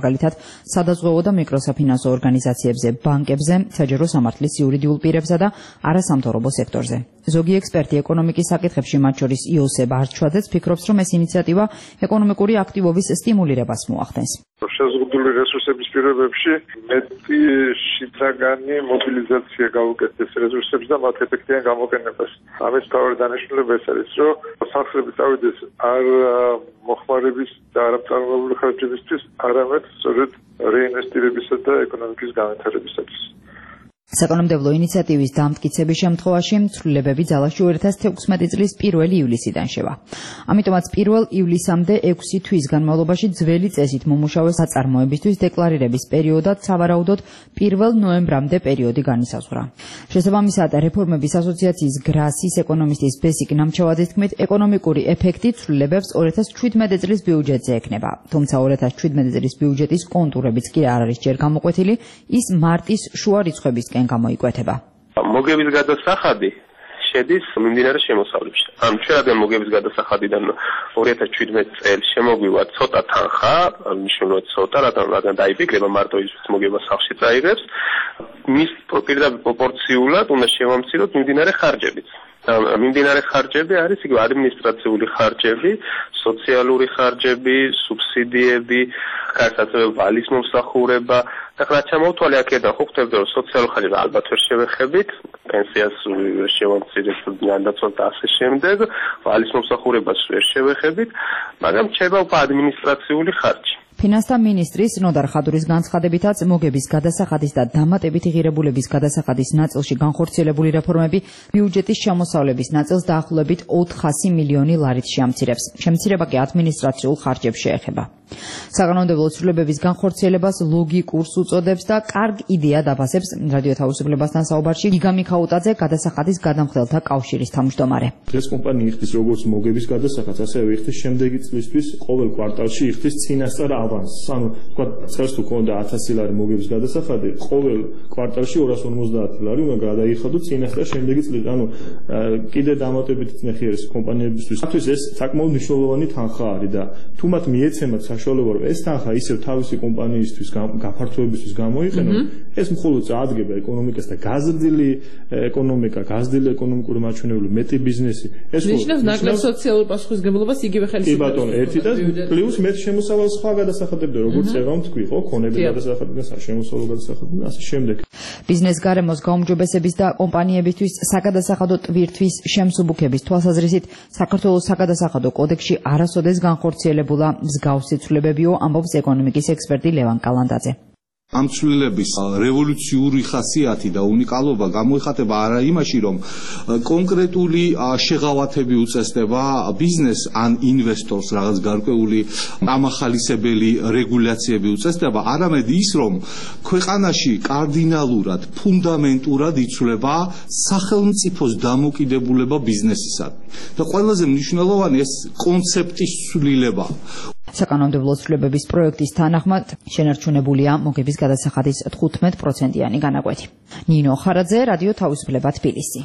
მაგალითად სადაზღვევო და მიკროსაფინანსო ორგანიზაციებზე, ბანკებზე, საჯარო სამართლის იურიდიულ პირებსა და არასამთავრობო სექტორზე. ზოგი ექსპერტი ეკონომიკის საკითხებში, მათ შორის იოსებ არჩვაძეც, ფიქრობს, რომ ეს ინიციატივა ეკონომიკური აქტივობის სტიმულირებას მოახდენს. შეზღუდული რესურსების პირობებში მეტი შიწაგანი მობილიზაცია გაუკეთდეს რესურსებს და მათ ეფექტიან გამოყენებას. ამის მთავარი დანიშნულება ეს არის, რომ სახსრები წავიდეს არ მოხმარების და არამწარმოებული ხარჯებისთვის, არამედ სწორედ რეინვესტირებისა და ეკონომიკის განვითარებისათვის. საკანონმდებლო ინიციატივის დამტკიცების შემთხვევაში ცვლილებები ძალაში two thousand sixteen წლის პირველი ივლისიდან შევა. ამიტომაც პირველ ივლისამდე ექვსი თვის განმავლობაში ძველი წესით მომუშავე საწარმოებისთვის დეკლარირების პერიოდად სავარაუდოდ პირველ ნოემბრამდე პერიოდი განისაზღვრა. შესაბამისად, რეფორმების ასოციაციის გრასის ეკონომისტის ბესიკ ნამჩევაძის თქმით, ეკონომიკური ეფექტი ცვლილებებს two thousand seventeen წლის ბიუჯეტზე ექნება. თუმცა two thousand seventeen წლის ბიუჯეტის კონტურებიც კი არ არის ჯერ გამოკვეთილი, ის მარტის შუა რიცხვებისკენ გამოიკვეთება. მოგების გადასახადი შედის მიმდინარე შემოსავლებში. ამ ჩვენადან მოგების გადასახადიდან two thousand seventeen წელს შემოგვივა ცოტა თანხა, მნიშვნელოვნად ცოტა, რადგან დაიფიქრება მარტო ის მოგება სახლში წაიღებს, მის პირდაპირ პროპორციულად უნდა შევამციროთ მიმდინარე ხარჯებიც. მიმდინარე ხარჯები არის იგივე ადმინისტრაციული ხარჯები, სოციალური ხარჯები, სუბსიდიები, გარსაცვლელი ვალის მომსახურება და რაც ჩამოვთვალე აქედან ხო ხვდებით რომ სოციალურ ხარჯებს ალბათ ვერ შევეხებით, პენსიას შევამცირებთ განდაცვალ და ასე შემდეგ, ვალის მომსახურებას ვერ შევეხებით, მაგრამ რჩება უკვე ადმინისტრაციული ხარჯი. ფინანსთა მინისტრის ნოდარ ხადურის განცხადებითაც მოგების გადასახადის და დამატებითი ღირებულების გადასახადის ნაწილში განხორციელებული რეფორმები ბიუჯეტის ჩამოსავლების ნაწილს დაახლოებით ოთხასი მილიონი ლარით შეამცირებს. შემცირება კი ადმინისტრაციულ ხარჯებს შეეხება. საკანონმდებლო ცვლილებების განხორციელებას ლოგიკურს უწოდებს და კარგ იდეად აფასებს რადიო თავისუფლებასთან საუბარში გიგა მიქაუტაძე, გადასახადის გადამხდელთა კავშირის თავმჯდომარე. დღეს კომპანია იხდის როგორც მოგების გადასახადს, ასევე იხდის შემდეგი წლისთვის ყოველ კვარტალში იხდის წინასწარ ავანსს. ანუ თქვა წელს თუ ქონდა ათასი ლარი მოგების გადასახადი, ყოველ კვარტალში ორას ორმოცდაათი ლარი უნდა გადაიხადო წინასწარ შემდეგი წლით. ანუ კიდე დამატებითი წნეხი არის კომპანიებისთვის. მათთვის ეს საკმაოდ მნიშვნელოვანი თანხა არის და თუ მათ მიეცემათ საშუალება რომ ეს თანხა ისევ თავისი კომპანიისთვის გაფართოებისთვის გამოიყენონ, ეს მხოლოდ წაადგება ეკონომიკას და გაზრდილი ეკონომიკა, გაზრდილი ეკონომიკური მაჩვენებლები, მეტი ბიზნესი. ეს ნიშნავს ნაკლებ სოციალურ პასუხისმგებლობას იგივე ხელისუფლების. კი ბატონო, ერთი და პლუს მეტ შემოსავალ სხვა გადასახადებდა, როგორც წეღავ თქვი, ხო, ქონები გადასახადი და საშემოსავლო გადასახადი და ასე შემდეგ. ბიზნეს გარემოს გაუმჯობესების და კომპანიებისთვის საგადასახადო ტვირთვის შემსუბუქების თვალსაზრისით საქართველოს საგადასახადო კოდექსში არასოდეს განხორციელებულა მსგავსი ცვლილებებიო, ამბობს ეკონომიკის ექსპერტი ლევან კალანდაძე. ამ ცვლილების რევოლუციური ხასიათი და უნიკალობა გამოიხატება არა იმაში, რომ კონკრეტული შეღავათები უწესდება ბიზნეს ან ინვესტორს რაღაც გარკვეული ამახალისებელი რეგულაციები უწესდება, არამედ ის, რომ ქვეყანაში კარდინალურად, ფუნდამენტურად იცვლება სახელმწიფოს დამოკიდებულება ბიზნესისადმი. და ყველაზე მნიშვნელოვანი ეს კონცეფტის ცვლილება. საკანონმდებლო ცვლილებების პროექტის თანახმად შენარჩუნებულია მოგების გადასახადის თხუთმეტ პროცენტიანი განაკვეთი. ნინო ხარაძე, რადიო თავისუფლება, თბილისი.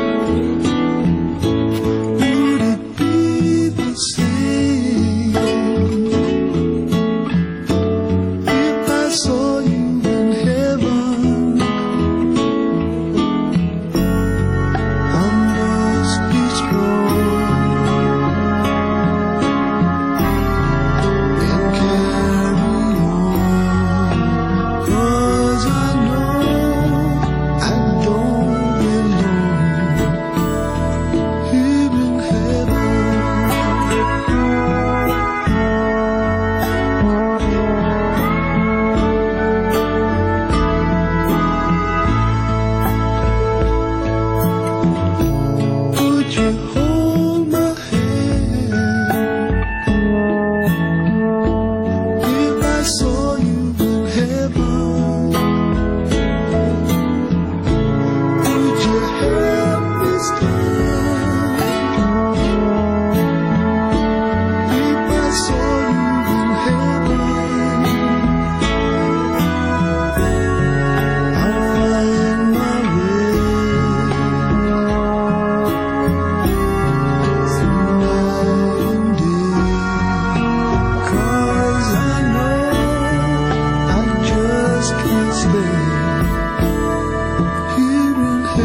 Would it be the same?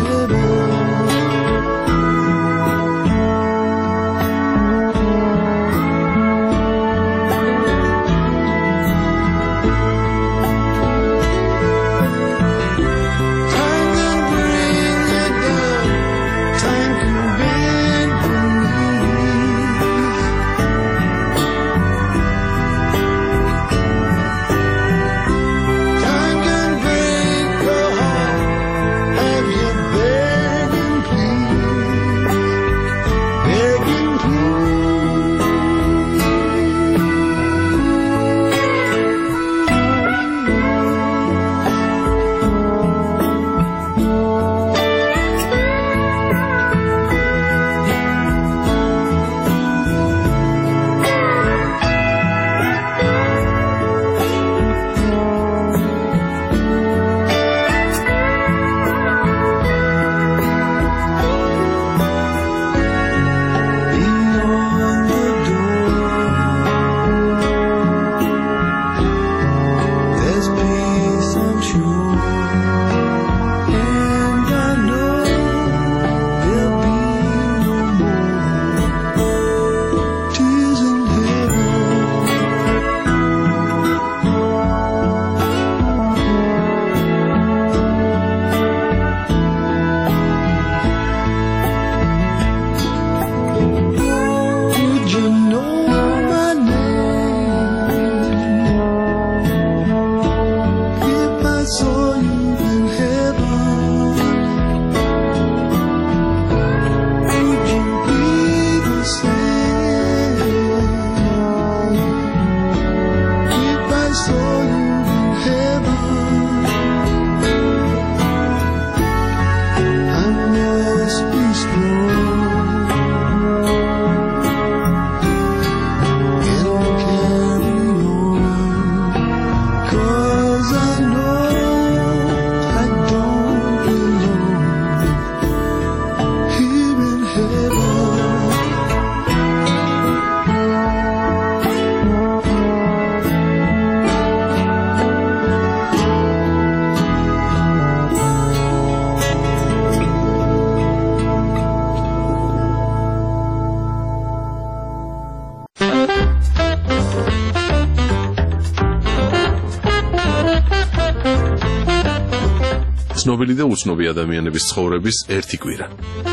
ცნობილი და უცნობი ადამიანების ცხოვრების ერთი კვირა.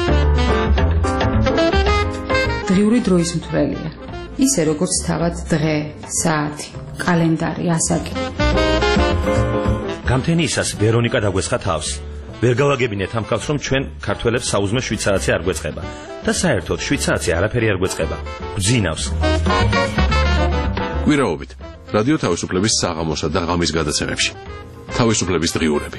დღიური დროის მთვრელია. ისე როგორც თავად დღე, საათი, კალენდარი, ასაკი. გამთენიისას ვერონიკა დაგვეცხა თავს. ვერ გავაგებინეთ ამ ხალხს, რომ ჩვენ ქართველებს საუზმე შვიდ საათი არ გვეწყება და საერთოდ შვიდ საათი არაფერი არ გვეწყება. გვძინავს. კვირაობით რადიო თავისუფლების საღამოსა და ღამის გადაცემებში. თავისუფლების დღიურები.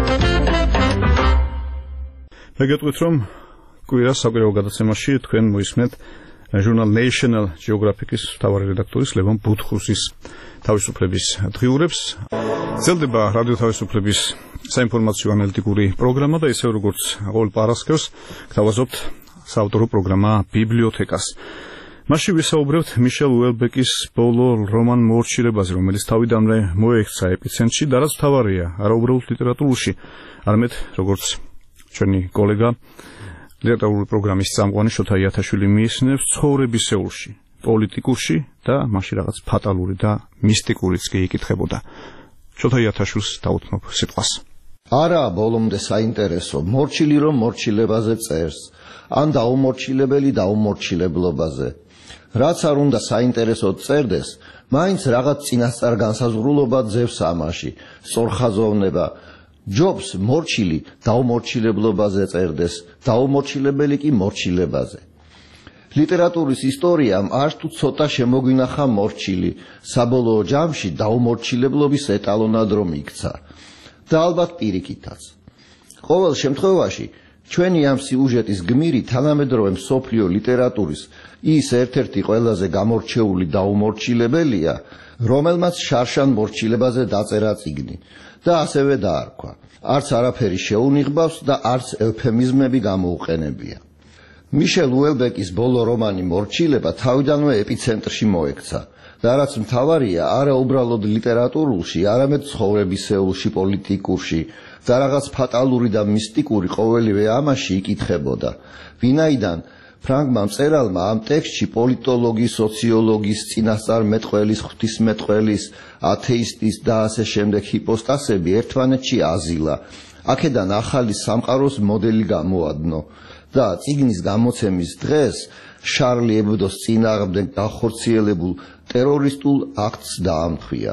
მე გეტყვით, რომ კვირას საკვირაო გადაცემაში თქვენ მოისმენთ ჟურნალ National Geographic-ის მთავარი რედაქტორის ლევან ბუთხუსის თავისუფლების დღიურებს. ძლდება რადიო თავისუფლების საინფორმაციო ანალიტიკური პროგრამა და ისე როგორც ყოველ პარასკევს გთავაზობთ საავტორო პროგრამა ბიბლიოთეკას. მასში ვისაუბრებთ მიშელ უელბეკის ბოლო რომან მორჩილებაზე, რომელიც თავიდანვე მოექცა ეპიცენტრში და რაც მთავარია, არა უბრალოდ ლიტერატურაში, არამედ როგორც ჩვენი კოლეგა ლიტერატურული პროგრამის წამყვანი შოთა იათაშვილი მიიჩნევს, ცხოვრებისეულში, პოლიტიკურში და მასში რაღაც ფატალური და მისტიკურიც კი იკითხებოდა. შოთა იათაშვილს დაუთმობ სიტყვას. არა ბოლომდე საინტერესო, მორჩილი რომ მორჩილებაზე წერს, ან დაუმორჩილებელი დაუმორჩილებლობაზე. რაც არ უნდა საინტერესოდ წერდეს, მაინც რაღაც წინასწარ განსაზღვრულობა ძევს ამაში, სწორხაზოვნება. ჯობს მორჩილი დაუმორჩილებლობაზე წერდეს, დაუმორჩილებელი კი მორჩილებაზე. ლიტერატურის ისტორიამ არ თუ ცოტა შემოგვინახა მორჩილი, საბოლოო ჯამში დაუმორჩილებლობის ეტალონად რომ იქცა. და ალბათ პირიქითაც. ყოველ შემთხვევაში ჩვენი ამ სიუჟეტის გმირი თანამედროვე მსოფლიო ლიტერატურის ის ერთ-ერთი ყველაზე გამორჩეული დაუმორჩილებელია, რომელმაც შარშან მორჩილებაზე დაწერა წიგნი და ასევე დაარქვა. არც არაფერი შეუნიღბავს და არც ევფემიზმები გამოუყენებია. მიშელ უელბეკის ბოლო რომანი მორჩილება თავიდანვე ეპიცენტრში მოექცა და რაც მთავარია, არა უბრალოდ ლიტერატურულში, არამედ ცხოვრებისეულში, პოლიტიკურში და რაღაც ფატალური და მისტიკური ყოველივე ამაში იკითხებოდა. ვინაიდან ფრანგმა მწერალმა ამ ტექსტში პოლიტოლოგის, სოციოლოგის, წინასწარმეტყველის, ღვთისმეტყველის, ათეისტის და ასე შემდეგ ჰიპოსტასები ერთმანეთში აზილა. აქედან ახალი სამყაროს მოდელი გამოადნო და წიგნის გამოცემის დღეს შარლი ებდოს წინააღმდეგ განხორციელებულ ტერორისტულ აქტს დაამტვია.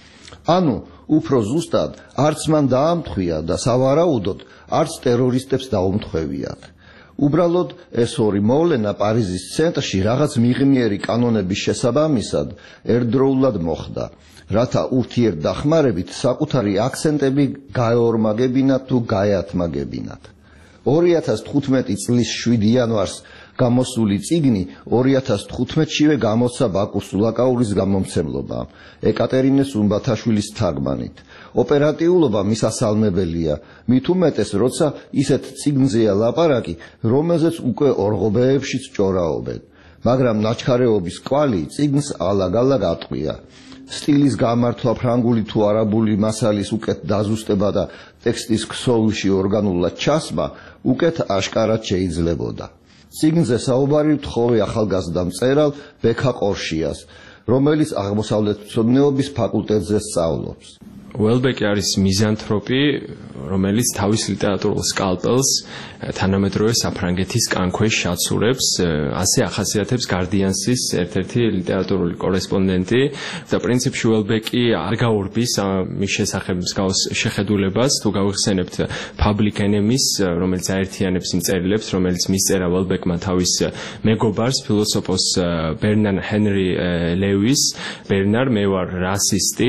ანუ უფრო ზუსტად არც მან დაამტვია და სავარაუდოდ არც ტერორისტებს დაუმტყვევიათ. უბრალოდ ეს ორი მოვლენა პარიზის ცენტრში რაღაც მიღმიერი კანონების შესაბამისად ერთდროულად მოხდა, რათა ურთიერთდახმარებით საკუთარი აქცენტები გაეორმაგებინათ თუ გაეათმაგებინათ. ორი ათას თხუთმეტი წლის შვიდი იანვარს გამოსული წიგნი ორი ათას თხუთმეტშივე გამოცა ბაკუს სულაკაურის გამომცემლობამ ეკატერინე სუმბათაშვილის თარგმანით. ოპერატიულობა მისასალმებელია, მით უმეტეს, როცა ისეთ წიგნზეა ლაპარაკი, რომელზეც უკვე ორღობეებშიც ჭორაობენ, მაგრამ ნაჩქარეობის კვალი წიგნს ალაგ-ალაგ ატყვია. სტილის გამართვა ფრანგული თუ არაბული მასალის უკეთ დაზუსტება და ტექსტის ქსოვილში ორგანულად ჩასმა უკეთ აშკარად შეიძლებოდა. წიგნზე საუბარი ვთხოვე ახალგაზრდა მწერალ ბექა ყორშიას, რომელიც აღმოსავლეთმცოდნეობის ფაკულტეტზე სწავლობს. უელბეკი არის მიზანთროპი, რომელიც თავის ლიტერატურულ სკალპელს თანამედროვე საფრანგეთის კანქვეშ შეაცურებს, ასე ახასიათებს გარდიანსის ერთ-ერთი ლიტერატურული კორესპონდენტი და პრინციპში უელბეკი არ გაურბის მის შესახებ მსგავს შეხედულებას, თუ გავიხსენებთ Public Enemies, რომელიც აერთიანებს იმ წერილებს, რომელიც მისწერა უელბეკმა თავის მეგობარს, ფილოსოფოს ბერნარ ჰენრი ლევის. ბერნარ, მე ვარ რასისტი,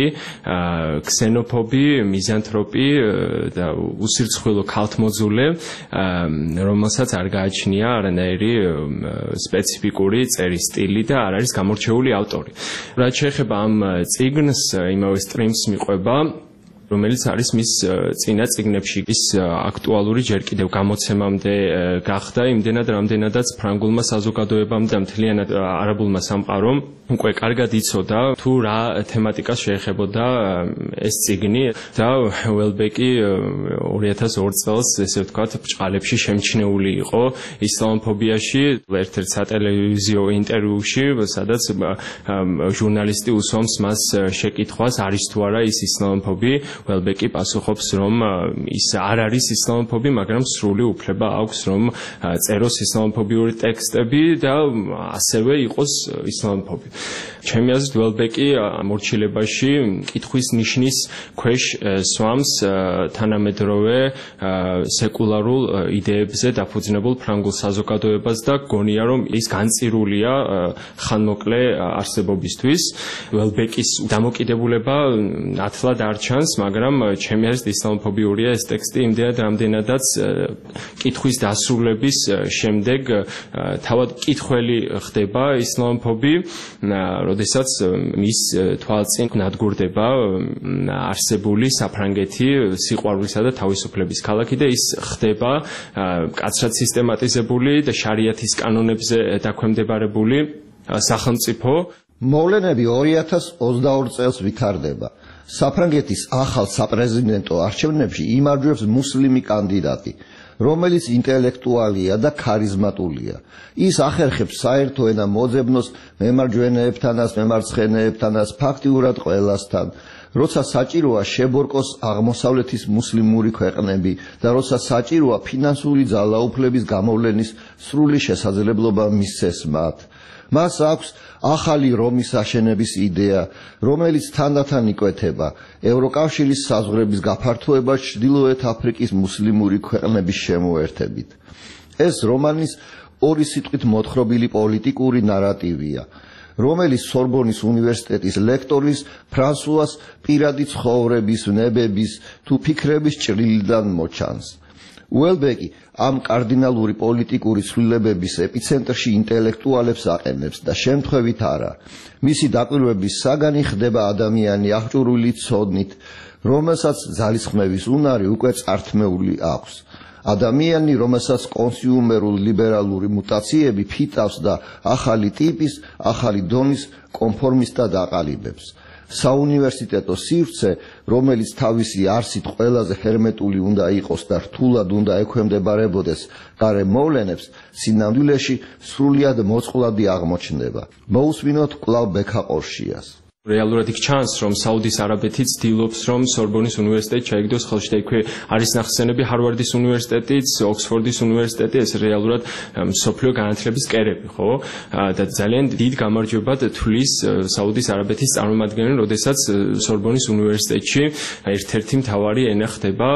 ქსენოფობი, მიზანთროპი და უსირცხვილო ქალთმოძულე, რომელსაც არ გააჩნია არანაირი სპეციფიკური წერის სტილი და არ არის გამორჩეული ავტორი. რაც შეეხება ამ წიგნს, იმავე სტრიმს მიყვება, რომელიც არის მის წინა წიგნებში ის აქტუალური ჯერ კიდევ გამოცემამდე გახდა, იმდენად რამდენადაც ფრანგულმა საზოგადოებამ და მთლიანად არაბულმა სამყარომ უკვე კარგად იცოდა თუ რა თემატიკას შეეხებოდა ეს წიგნი და უელბეკი ორი ათას ორ წელს, ესე ვთქვათ, ბჭყალებში შემჩნეული იყო ისლამოფობიაში, ერთ-ერთ სატელევიზიო ინტერვიუში, სადაც ჟურნალისტი უსვამს მას შეკითხვას, არის თუ არა ის ისლამოფობი. უელბეკი პასუხობს, რომ ის არ არის ისლამოფობი, მაგრამ სრული უფლება აქვს, რომ წეროს ისლამოფობიური ტექსტები და ასევე იყოს ისლამოფობი. ჩემი აზრით, უელბეკი მორჩილებაში კითხვის ნიშნის ქვეშ სვამს თანამედროვე სეკულარულ იდეებზე დაფუძნებულ ფრანგულ საზოგადოებას და გონია, რომ ის განწირულია ხანმოკლე არსებობისთვის. უელბეკის დამოკიდებულება ათლად არ ჩანს, მაგრამ ჩემი აზრით ისლამოფობიურია ეს ტექსტი იმდენად რამდენადაც კითხვის დასრულების შემდეგ თავად კითხველი ხდება ისლამოფობი, როდესაც მის თვალწინ ნადგურდება არსებული საფრანგეთი, სიყვარულისა და თავისუფლების ქალაქი და ის ხდება მკაცრად სისტემატიზებული და შარიათის კანონებზე დაქვემდებარებული სახელმწიფო. მოვლენები ორი ათას ოცდაორ წელს ვითარდება. საფრანგეთის ახალ საპრეზიდენტო არჩევნებში იმარჯვებს მუსლიმი კანდიდატი, რომელიც ინტელექტუალია და ქარიზმატულია. ის ახერხებს საერთო ენა მოძებნოს მემარჯვენეებთანაც, მემარცხენეებთანაც, ფაქტიურად ყველასთან. როცა საჭიროა შებორკოს აღმოსავლეთის მუსლიმური ქვეყნები და როცა საჭიროა ფინანსური ძალაუფლების გამოვლენის სრული შესაძლებლობა მისცეს მათ. მას აქვს ახალი რომის აშენების იდეა, რომელიც თანდათან იკვეთება ევროკავშირის საზღვრების გაფართოება ჩრდილოეთ აფრიკის მუსლიმური ქვეყნების შემოერთებით. ეს რომანის ორი სიტყვით მოთხრობილი პოლიტიკური ნარატივია, რომელიც სორბონის უნივერსიტეტის ლექტორის ფრანსუას პირადი ცხოვრების, ნებების თუ ფიქრების ჭრილიდან მოჩანს. უელბეკი ამ კარდინალური პოლიტიკური ცვლილებების ეპიცენტრში ინტელექტუალებს აყენებს და შემთხვევით არა. მისი დაკვირვების საგანი ხდება ადამიანი აღჭურვილი ცოდნით, რომელსაც ძალისხმევის უნარი უკვე წართმეული აქვს. ადამიანი, რომელსაც კონსიუმერულ ლიბერალური მუტაციები ფიტავს და ახალი ტიპის, ახალი დონის კონფორმისტად აყალიბებს. საუნივერსიტეტო სივრცე, რომელიც თავისი არსით ყველაზე ჰერმეტული უნდა იყოს და რთულად უნდა ექვემდებარებოდეს გარემ მოვლენებს, სინამდვილეში სრულიად მოწყვლადი აღმოჩნდება. მოусმინოთ კვლავ ბექა ყორშიას. რეალურად იქ ჩანს, რომ საუდის არაბეთი ცდილობს, რომ სორბონის უნივერსიტეტი ჩაიგდოს ხელში და იქვე არის ნახსენები ჰარვარდის უნივერსიტეტიც, ოქსფორდის უნივერსიტეტი, ეს რეალურად მსოფლიო განათლების კერები, ხო? და ძალიან დიდ გამარჯვებად თვლის საუდის არაბეთის წარმომადგენელი, როდესაც სორბონის უნივერსიტეტში ერთ-ერთი მთავარი ენა ხდება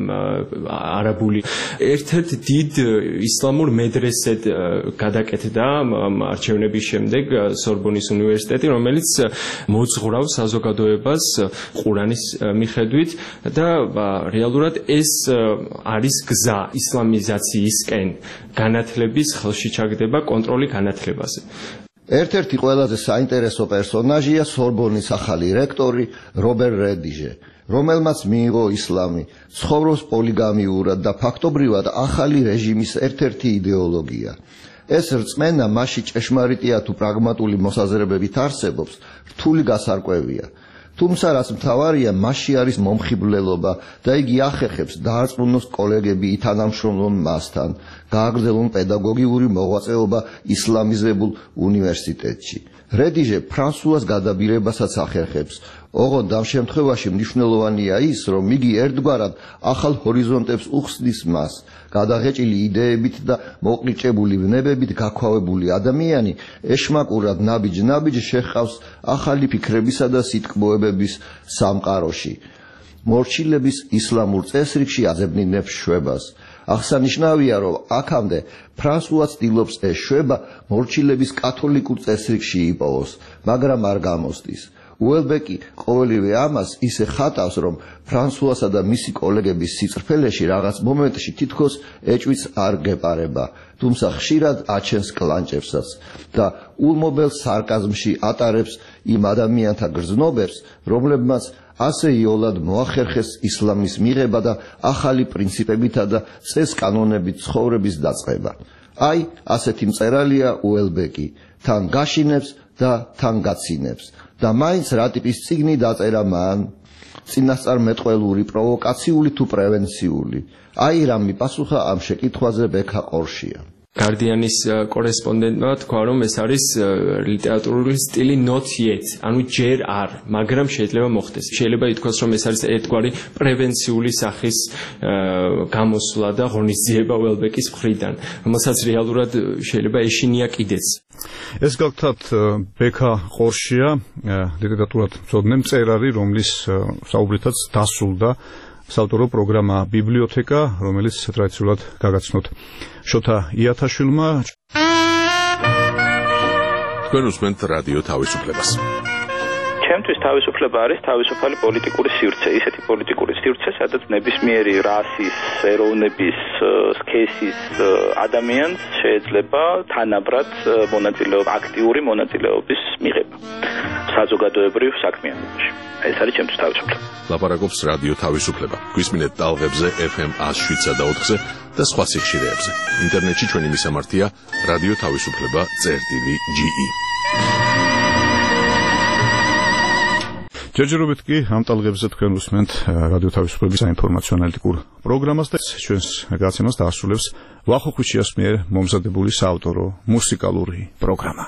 არაბული. ერთ-ერთ დიდ ისლამურ მედრესედ გადაკეთდა არჩევნების შემდეგ სორბონის უნივერსიტეტი, რომელიც მოძღვრავს საზოგადოებას ყურანის მიხედვით და რეალურად ეს არის გზა ისლამიზაციისკენ განათლების ხელში ჩაგდება კონტროლი განათლებაზე. ერთ-ერთი ყველაზე საინტერესო პერსონაჟია სორბონის ახალი რექტორი რობერ რედიჟე, რომელმაც მიიღო ისლამი, ცხოვრობს პოლიგამიურად და ფაქტობრივად ახალი რეჟიმის ერთ-ერთი იდეოლოგია. ეს რწმენა მასში ჭეშმარიტია თუ პრაგმატული მოსაზრებებით არსებობს, რთული გასარკვევია. თუმცა რაც მთავარია, მასში არის მომხიბვლელობა და იგი ახერხებს დაარწმუნოს კოლეგები ითანამშრომლონ მასთან, გააგრძელონ პედაგოგიური მოღვაწეობა ისლამიზებულ უნივერსიტეტში. რედიჟე ფრანსუას გადაბირებასაც ახერხებს. ოღონდ ამ შემთხვევაში მნიშვნელოვანია ის, რომ იგი ერთგვარად ახალ ჰორიზონტებს უხსნის მას. გადაღეჭილი იდეებით და მოყრიჭებული ვნებებით გაქვავებული ადამიანი ეშმაკურად ნაბიჯ-ნაბიჯ შეჰყავს ახალი ფიქრებისა და სიტკბოებების სამყაროში. მორჩილების ისლამურ წესრიგში აზებნინებს შვებას. აღსანიშნავია, რომ აქამდე ფრანსუა ცდილობს ეს შვება მორჩილების კათოლიკურ წესრიგში იპოვოს, მაგრამ არ გამოსდის. უელბეკი ყოველივე ამას ისე ხატავს, რომ ფრანსუასა და მისი კოლეგების სიწყრფელეში რაღაც მომენტში თითქოს ეჭვიც არ გეპარება, თუმცა ხშირად აჩენს კლანჭებსაც და ულმობელ სარკაზმში ატარებს იმ ადამიანთა გრძნობებს, რომლებმაც ასე იოლად მოახერხეს ისლამის მიღება და ახალი პრინციპებითა და წეს-კანონებით ცხოვრების დაწყება. აი, ასეთი მწერალია უელბეკი, თან გაშინებს და თან გაცინებს. და მაინც რა ტიპის წიგნი დაწერა მან? წინასწარმეტყველური, პროვოკაციული თუ პრევენციული? აი რა მიპასუხა ამ შეკითხვაზე ბექა ყორშია. Guardianis კორესპონდენტმა თქვა, რომ ეს არის ლიტერატურული სტილი not yet, ანუ ჯერ არ, მაგრამ შეიძლება მოხდეს. შეიძლება ითქვას, რომ ეს არის ერთგვარი პრევენციული სახის გამოსვლა და ღონისძიება უელბეკის მხრიდან, რომელსაც რეალურად შეიძლება ეშინია კიდეც. ეს გახლავთ ბექა ყორშია, ლიტერატურად მცოდნე მწერალი, რომლის საუბრითაც დასრულდა საავტორო პროგრამა ბიბლიოთეკა, რომელიც ტრადიციულად გაგაცნოთ შოთა იათაშვილმა. თქვენ უსმენთ რადიო თავისუფლებას. ჩემთვის თავისუფლება არის თავისუფალი პოლიტიკური სივრცე, ისეთი პოლიტიკური სივრცე, სადაც ნებისმიერი რასის, ეროვნების, სქესის ადამიანს შეიძლება თანაბრად მონაწილეობა, აქტიური მონაწილეობის მიღება საზოგადოებრივ საქმიანობაში. ეს არის ჩემთვის თავისუფლება. ლაპარაკობს რადიო თავისუფლება. გვისმინეთ ტალღებზე ეფ ემ ას შვიდსა და ოთხზე და სხვა სიხშირეებზე. ინტერნეტში ჩვენი მისამართია რადიო თავისუფლება წერტილი ჯი ი. ჯერჯერობით კი ამ ტალღებზე თქვენ უსმენთ რადიო თავისუფლების საინფორმაციო ანალიტიკურ პროგრამას და ჩვენს გაცემას დაასრულებს ვახო ქუჩიას მიერ მომზადებული საავტორო მუსიკალური პროგრამა.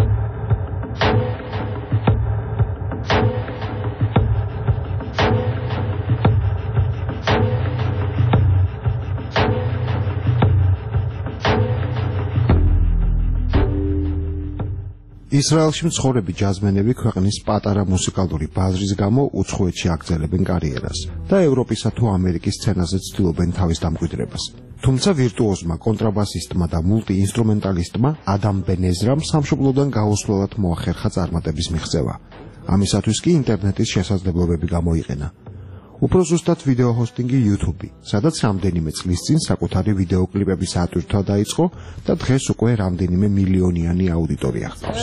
ისრაელში მცხოვრები ჯაზმენები ქვეყნის პატარა მუსიკალური ბაზრის გამო უცხოეთში აგრძელებენ კარიერას და ევროპისა თუ ამერიკის სცენაზე ცდილობენ თავის დამკვიდრებას. თუმცა ვირტუოზმა, კონტრაბასისტმა და მულტიინსტრუმენტალისტმა ადამ ბენეზრამ სამშობლოდან გაუსვლელად მოახერხა წარმატების მიღწევა. ამისათვის კი ინტერნეტის შესაძლებლობები გამოიყენა. უფრო ზუსტად ვიდეო ჰოსტინგი YouTube, სადაც რამდენიმე წლის წინ საკუთარი ვიდეო კლიპების ატვირთვა დაიწყო და დღეს უკვე რამდენიმე მილიონიანი აუდიტორია ჰყავს.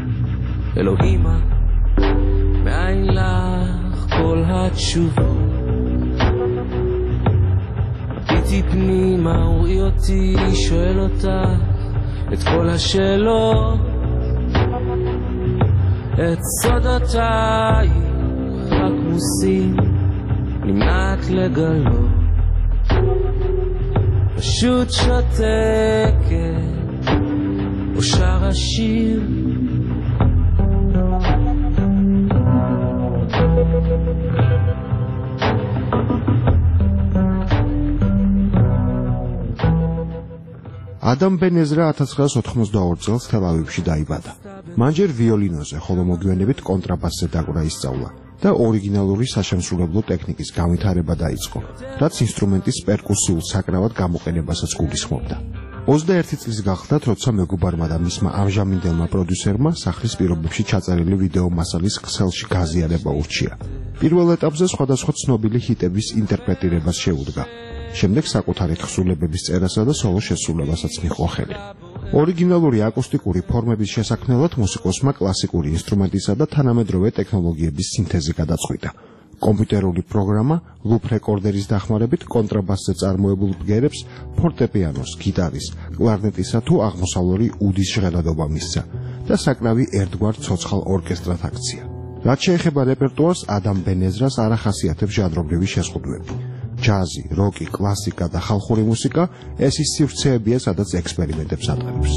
אלוהימה, מאין לך כל התשובות פנימה וראי אותי שואל אותך את כל השאלות את סודותיי רק מוסים נמנעת לגלות פשוט שותקת או שר השיר ადამ ბენ ეზრა ათას ცხრაას ოთხმოცდაორ წელს თელ-ავივში დაიბადა. მან ჯერ ვიოლინოზე, ხოლო მოგვიანებით კონტრაბასზე დაკვრა ისწავლა და ორიგინალური საშემსრულებლო ტექნიკის განვითარება დაიწყო, რაც ინსტრუმენტის პერკუსიულ საკრავად გამოყენებასაც გულისხმობდა. ოცდაერთი წლის გახლდათ, როცა მეგობარმა და მისმა ამჟამინდელმა პროდიუსერმა სახლის პირობებში ჩაწერილი ვიდეო მასალის ქსელში გაზიარება ურჩია. პირველ ეტაპზე სხვადასხვა ცნობილი ჰიტების ინტერპრეტირებას შეუდგა. შემდეგ საკუთარი თხზულებების წერასა და სოლო შესრულებასაც მიჰყო ხელი. ორიგინალური აკუსტიკური ფორმების შესაქმნელად მუსიკოსმა კლასიკური ინსტრუმენტისა და თანამედროვე ტექნოლოგიების სინთეზი გადაწყვიტა. კომპიუტერული პროგრამა ლუპ რეკორდერის დახმარებით კონტრაბასზე წარმოებულ ბგერებს ფორტეპიანოს, გიტარის, კლარნეტისა თუ აღმოსავლური უდის ჟღერადობა მისცა და საკრავი ერთგვარ ცოცხალ ორკესტრად აქცია. რაც შეეხება რეპერტუარს, ადამ ბენ ეზრას არ ახასიათებს ჟანრობრივი შეზღუდვები. ჯაზი, როკი, კლასიკა და ხალხური მუსიკა ეს ის სივრცეებია, სადაც ექსპერიმენტებს ატარებს.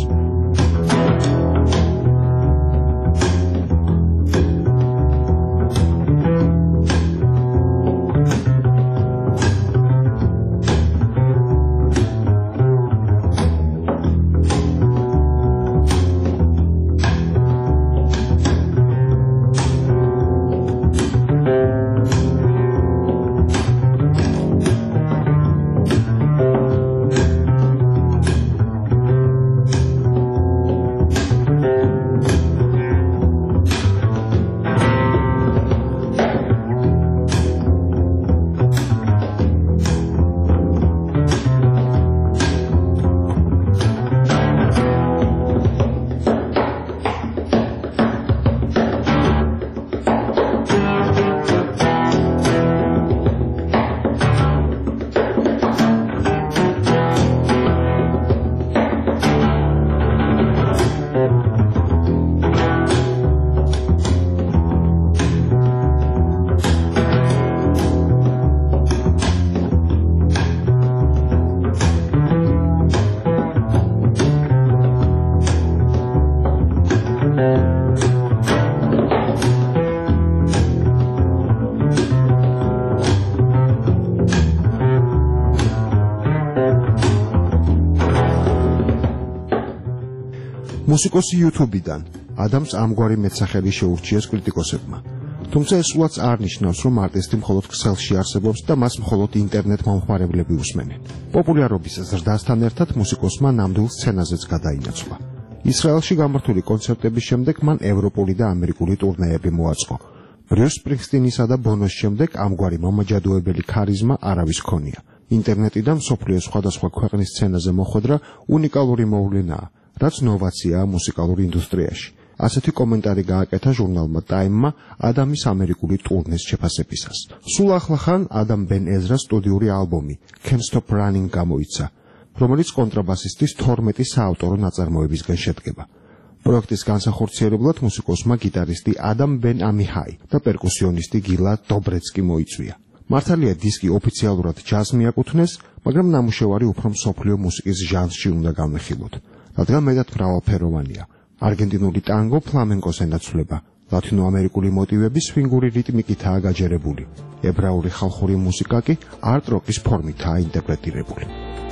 მუსიკოსი YouTube-დან ადამს ამგვარი მეცახელი შეურჩიეს კრიტიკოსებმა. თუმცა ეს სულაც არ ნიშნავს, რომ არტისტი მხოლოდ ქსელში არსებობს და მას მხოლოდ ინტერნეტ მომხმარებლები უსმენენ. პოპულარობის ზრდასთან ერთად მუსიკოსმა ნამდვილ სცენაზეც გადაინაცვლა. ისრაელში გამართული კონცერტების შემდეგ მან ევროპული და ამერიკული ტურნეები მოაწყო. ბრიუს სპრინგსტინისა და ბონოს შემდეგ ამგვარი მომაჯადოებელი ქარიზმა არავის ჰქონია. ინტერნეტიდან მსოფლიოს სხვადასხვა ქვეყნის სცენაზე მოხვედრა უნიკალური მოვლენაა, რაც ნოვაციაა მუსიკალურ ინდუსტრიაში. ასეთი კომენტარი გააკეთა ჟურნალმა Time-მა ადამის ამერიკული ტურნეს შეფასებისას. სულ ახლახან ადამ ბენ ეზრას სტუდიური ალბომი Can't Stop Running გამოიცა, რომელიც კონტრაბასისტის თორმეტი საავტორო ნაწარმოებისგან შედგება. პროექტის განსახორციელებლად მუსიკოსმა გიტარისტი ადამ ბენ ამიჰაი და პერკუსიონისტი გილა დობრეცკი მოიწვია. მართალია დისკი ოფიციალურად ჯაზს მიაკუთვნეს, მაგრამ ნამუშევარი უფრო მსოფლიო მუსიკის ჟანრში უნდა განვიხილოთ, რადგან მეტად მრავალფეროვანია. არგენტინული ტანგო ფლამენკოს ენაცვლება, ლათინოამერიკული მოტივები სვინგური რიტმიკითაა გაჯერებული, ებრაული ხალხური მუსიკა კი არტ-როკის ფორმითაა ინტერპრეტირებული.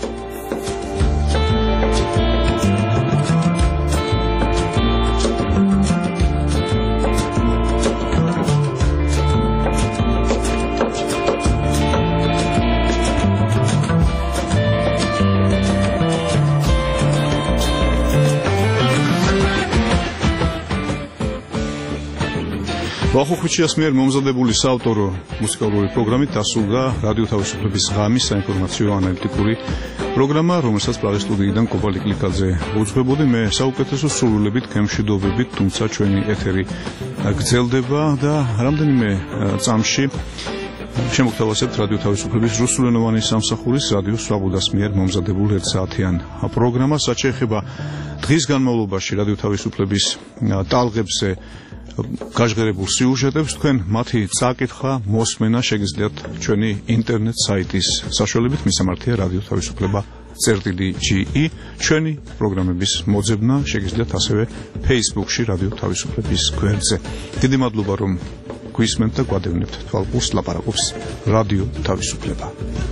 ვახო ხუჩიას მიერ მომზადებული საავტორო მუსიკალური პროგრამით დასრულდა რადიო თავისუფლების ღამის საინფორმაციო ანალიტიკური პროგრამა, რომელსაც პლავის სტუდიიდან კობალტ კლიკაძე უძღვებოდი. მე საუკეთესო სურვილებით, გემშვიდობებით, თუმცა ჩვენი ეთერი გრძელდება და რამდენიმე წამში შემოგთავაზებთ რადიო თავისუფლების რუსულენოვანი სამსახურის რადიო სვაბუდას მიერ მომზადებულ ერთ საათიან პროგრამას, რაც შეეხება დღის განმავლობაში რადიო თავისუფლების ტალღებზე გაჟღერებულ სიუჟეტებს. თქვენ მათი წაკითხვა, მოსმენა შეგიძლიათ ჩვენი ინტერნეტ საიტის საშუალებით, მისამართია რადიო თავისუფლება წერტილი ჯი ი. ჩვენი პროგრამების მოძებნა შეგიძლიათ ასევე Facebook-ში რადიო თავისუფლების გვერდზე. დიდი მადლობა რომ გვისმენთ და გვადევნებთ თვალყურს, ლაპარაკობს რადიო თავისუფლება.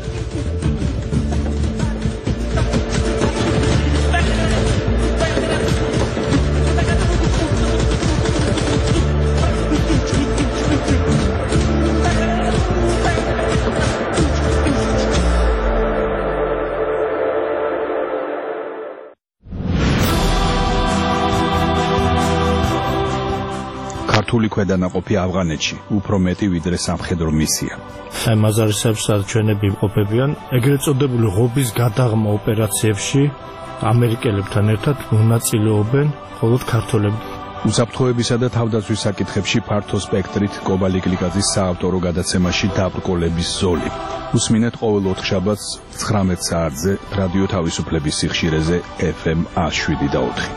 ქართული ქვედანაყოფი ავღანეთში უფრო მეტი ვიდრე სამხედრო მისია. აი მაზარისებს ჩვენები იმყოფებიან ეგრეთ წოდებული ღობის გადაღმა ოპერაციებში ამერიკელებთან ერთად მონაწილეობენ მხოლოდ ქართველები. უსაფრთხოებისა და თავდაცვის საკითხებში ფართო სპექტრით კობალი გლიკაძის საავტორო გადაცემაში დაბრკოლების ზოლი. უსმინეთ ყოველ ოთხშაბათს ცხრამეტ საათზე რადიო თავისუფლების სიხშირეზე ეფ ემ ას შვიდი და ოთხი.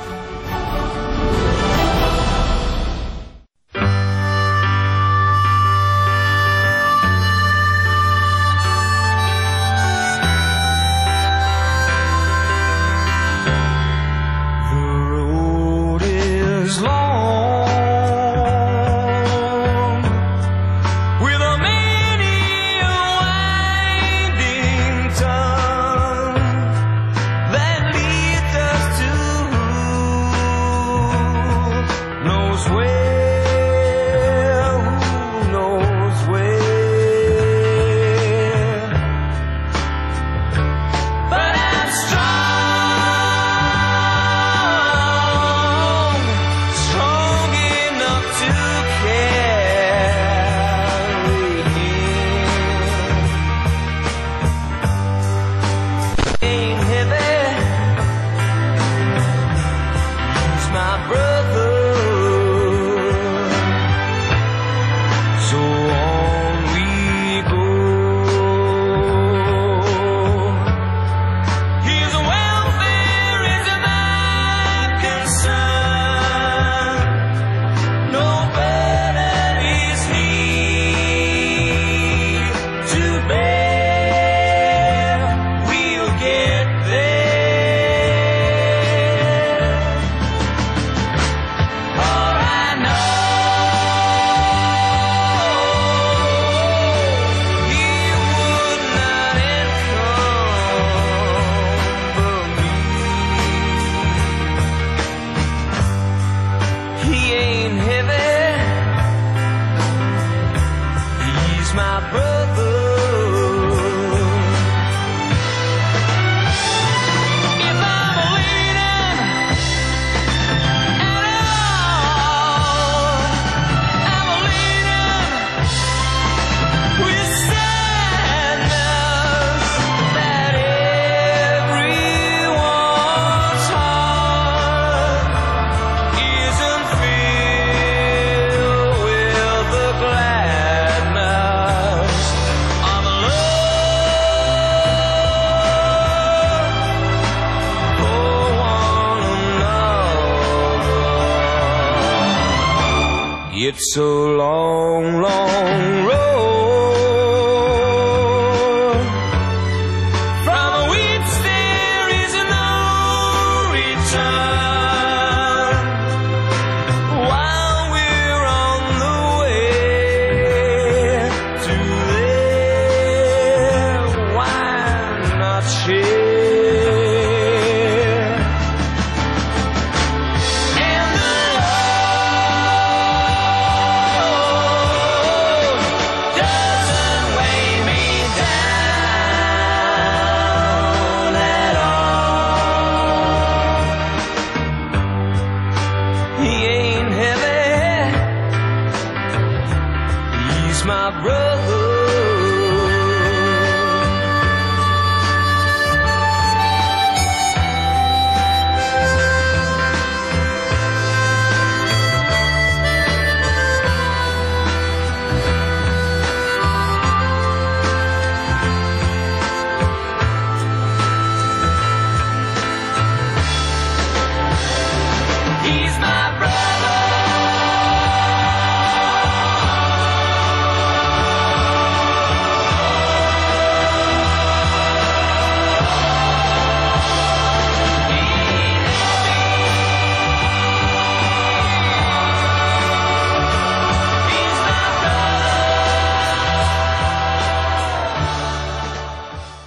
It's a long, long